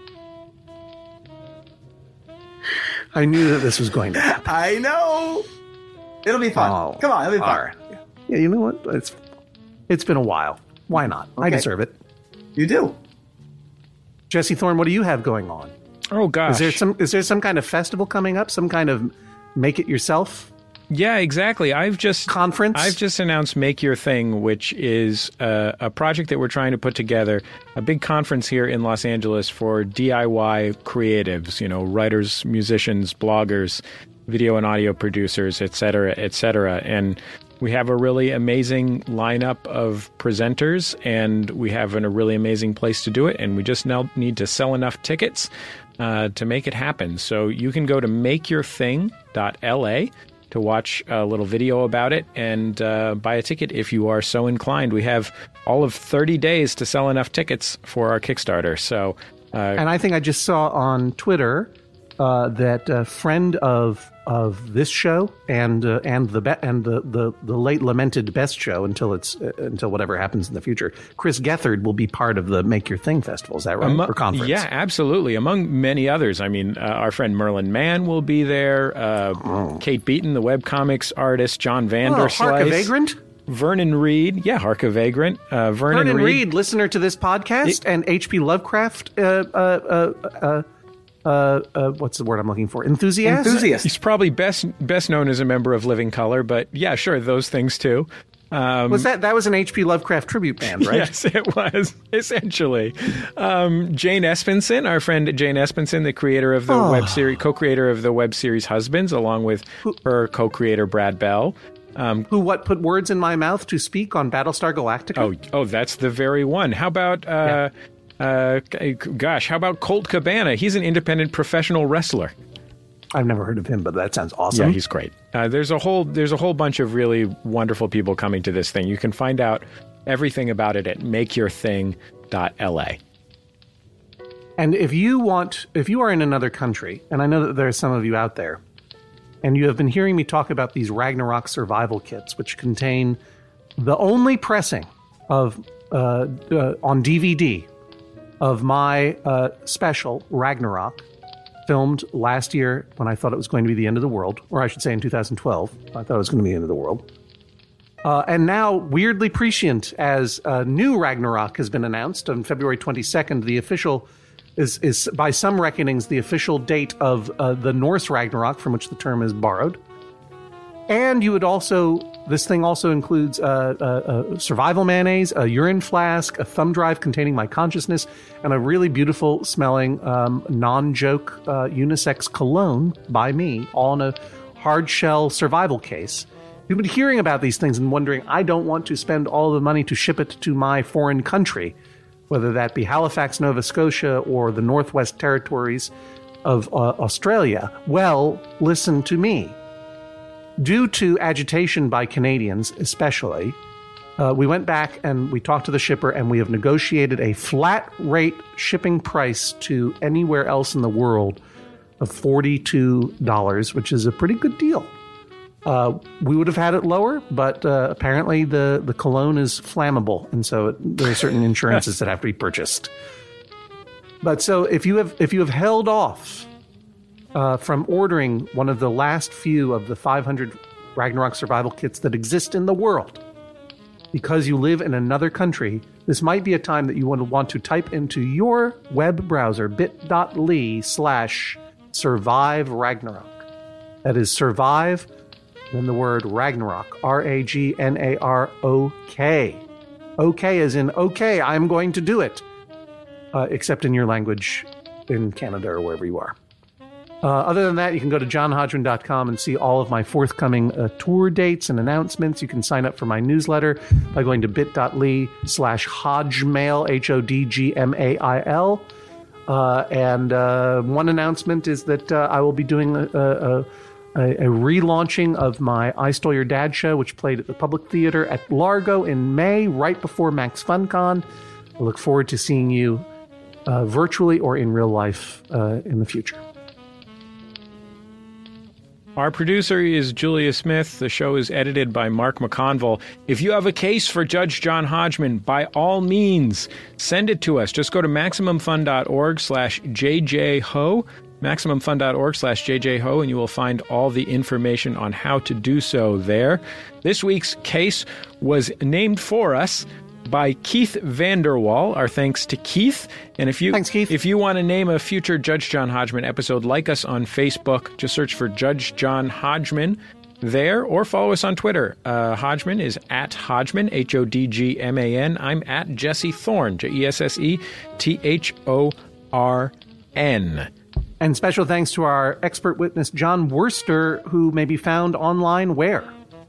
I knew that this was going to happen. I know. It'll be fun. Oh, Come on, it'll be fun. all right. Yeah, you know what? It's it's been a while. Why not? I Okay. deserve it. You do. Jesse Thorne, what do you have going on? Oh gosh. Is there some is there some kind of festival coming up? Some kind of make it yourself Yeah, exactly. I've just conference? I've just announced Make Your Thing, which is uh, a project that we're trying to put together, a big conference here in Los Angeles for D I Y creatives, you know, writers, musicians, bloggers, video and audio producers, et cetera, et cetera. And we have a really amazing lineup of presenters, and we have an, a really amazing place to do it. And we just now need to sell enough tickets uh, to make it happen. So you can go to make your thing dot L A to watch a little video about it and uh, buy a ticket if you are so inclined. We have all of thirty days to sell enough tickets for our Kickstarter. So, uh, And I think I just saw on Twitter uh, that a friend of of this show and uh, and the be- and the, the the late lamented Best Show until it's uh, until whatever happens in the future. Chris Gethard will be part of the Make Your Thing festival. Is that right? Among, or conference? Yeah, absolutely. Among many others. I mean, uh, our friend Merlin Mann will be there. Uh, oh. Kate Beaton, the webcomics artist. John Vanderslice. Oh, Hark a Vagrant. Vernon Reed, yeah, Hark a Vagrant. Uh, Vernon, Vernon Reed. Reed, listener to this podcast, it, and H P Lovecraft. Uh, uh, uh, uh, Uh, uh, what's the word I'm looking for? Enthusiast? Enthusiast. He's probably best best known as a member of Living Colour, but yeah, sure, those things too. Um, was that that was an H P Lovecraft tribute band, right? Yes, it was, essentially. Um, Jane Espenson, our friend Jane Espenson, the creator of the oh. web series, co-creator of the web series Husbands, along with her co-creator Brad Bell. Um, Who what put words in my mouth to speak on Battlestar Galactica? Oh, oh, that's the very one. How about... Uh, yeah. Uh, gosh, how about Colt Cabana? He's an independent professional wrestler. I've never heard of him, but that sounds awesome. Yeah, he's great. Uh, there's a whole there's a whole bunch of really wonderful people coming to this thing. You can find out everything about it at make your thing dot L A. And if you want, if you are in another country, and I know that there are some of you out there, and you have been hearing me talk about these Ragnarok survival kits, which contain the only pressing of uh, uh, on D V D of my uh, special, Ragnarok, filmed last year when I thought it was going to be the end of the world, or I should say in two thousand twelve, I thought it was going to be the end of the world. Uh, and now, weirdly prescient, as uh, new Ragnarok has been announced on February twenty-second, the official, is, is by some reckonings, the official date of uh, the Norse Ragnarok, from which the term is borrowed. And you would also, this thing also includes uh, uh, uh, survival mayonnaise, a urine flask, a thumb drive containing my consciousness, and a really beautiful smelling um, non-joke uh, unisex cologne by me, all in a hard shell survival case. You've been hearing about these things and wondering, I don't want to spend all the money to ship it to my foreign country, whether that be Halifax, Nova Scotia, or the Northwest Territories of uh, Australia. Well, listen to me. Due to agitation by Canadians, especially, uh, we went back and we talked to the shipper, and we have negotiated a flat rate shipping price to anywhere else in the world of forty-two dollars, which is a pretty good deal. Uh, we would have had it lower, but uh, apparently the, the cologne is flammable, and so it, there are certain insurances that have to be purchased. But so if you have if you have held off Uh, from ordering one of the last few of the five hundred Ragnarok survival kits that exist in the world, because you live in another country, this might be a time that you want to want to type into your web browser bit.ly slash survive Ragnarok. That is survive, then the word Ragnarok, R A G N A R O K. Okay as in, okay, I'm going to do it. Uh, except in your language in Canada or wherever you are. Uh, other than that, you can go to john hodgman dot com and see all of my forthcoming uh, tour dates and announcements. You can sign up for my newsletter by going to bit.ly slash hodgmail, H O D G M A I L. Uh, and uh, one announcement is that uh, I will be doing a, a, a, a relaunching of my I Stole Your Dad show, which played at the Public Theater at Largo in May, right before Max FunCon. I look forward to seeing you uh, virtually or in real life uh, in the future. Our producer is Julia Smith. The show is edited by Mark McConville. If you have a case for Judge John Hodgman, by all means, send it to us. Just go to MaximumFun.org slash JJHo, MaximumFun.org slash JJHo, and you will find all the information on how to do so there. This week's case was named for us by Keith Vanderwall. Our thanks to Keith. And if you Thanks, Keith. if you want to name a future Judge John Hodgman episode, like us on Facebook. Just search for Judge John Hodgman there, or follow us on Twitter. Uh, Hodgman is at Hodgman, H O D G M A N. I'm at Jesse Thorn, J E S S E T H O R N. And special thanks to our expert witness, John Worster, who may be found online where?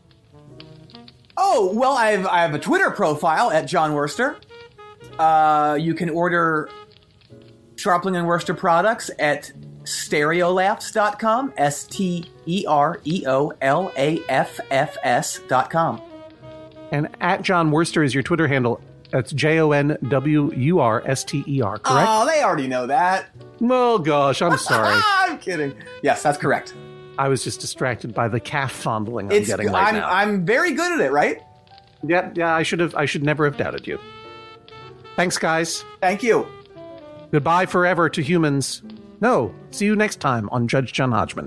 Oh, well, I have, I have a Twitter profile at John Worster. Uh, you can order Sharpling and Worster products at stereolaffs dot com, S T E R E O L A F F S dot com. And at John Worster is your Twitter handle. That's J O N W U R S T E R, correct? Oh, they already know that. Oh, gosh, I'm sorry. I'm kidding. Yes, that's correct. I was just distracted by the calf fondling I'm It's, getting right I'm, now. I'm very good at it, right? Yeah, yeah. I should have. I should never have doubted you. Thanks, guys. Thank you. Goodbye forever to humans. No. See you next time on Judge John Hodgman.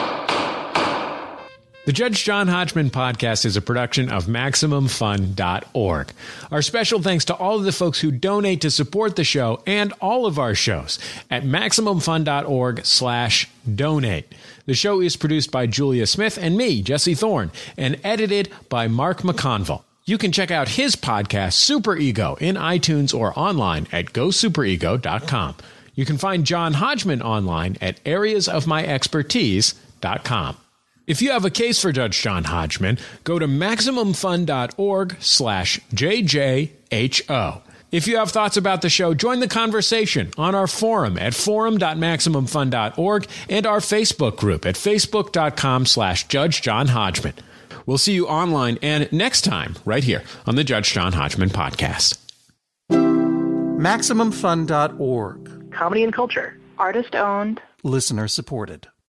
The Judge John Hodgman podcast is a production of Maximum Fun dot org. Our special thanks to all of the folks who donate to support the show and all of our shows at Maximum Fun dot org slash donate. The show is produced by Julia Smith and me, Jesse Thorne, and edited by Mark McConville. You can check out his podcast, Super Ego, in iTunes or online at go super ego dot com. You can find John Hodgman online at areas of my expertise dot com. If you have a case for Judge John Hodgman, go to Maximum Fun dot org slash J J H O. If you have thoughts about the show, join the conversation on our forum at forum dot maximum fun dot org and our Facebook group at facebook dot com slash Judge John Hodgman. We'll see you online and next time right here on the Judge John Hodgman podcast. Maximum Fun dot org. Comedy and culture. Artist owned. Listener supported.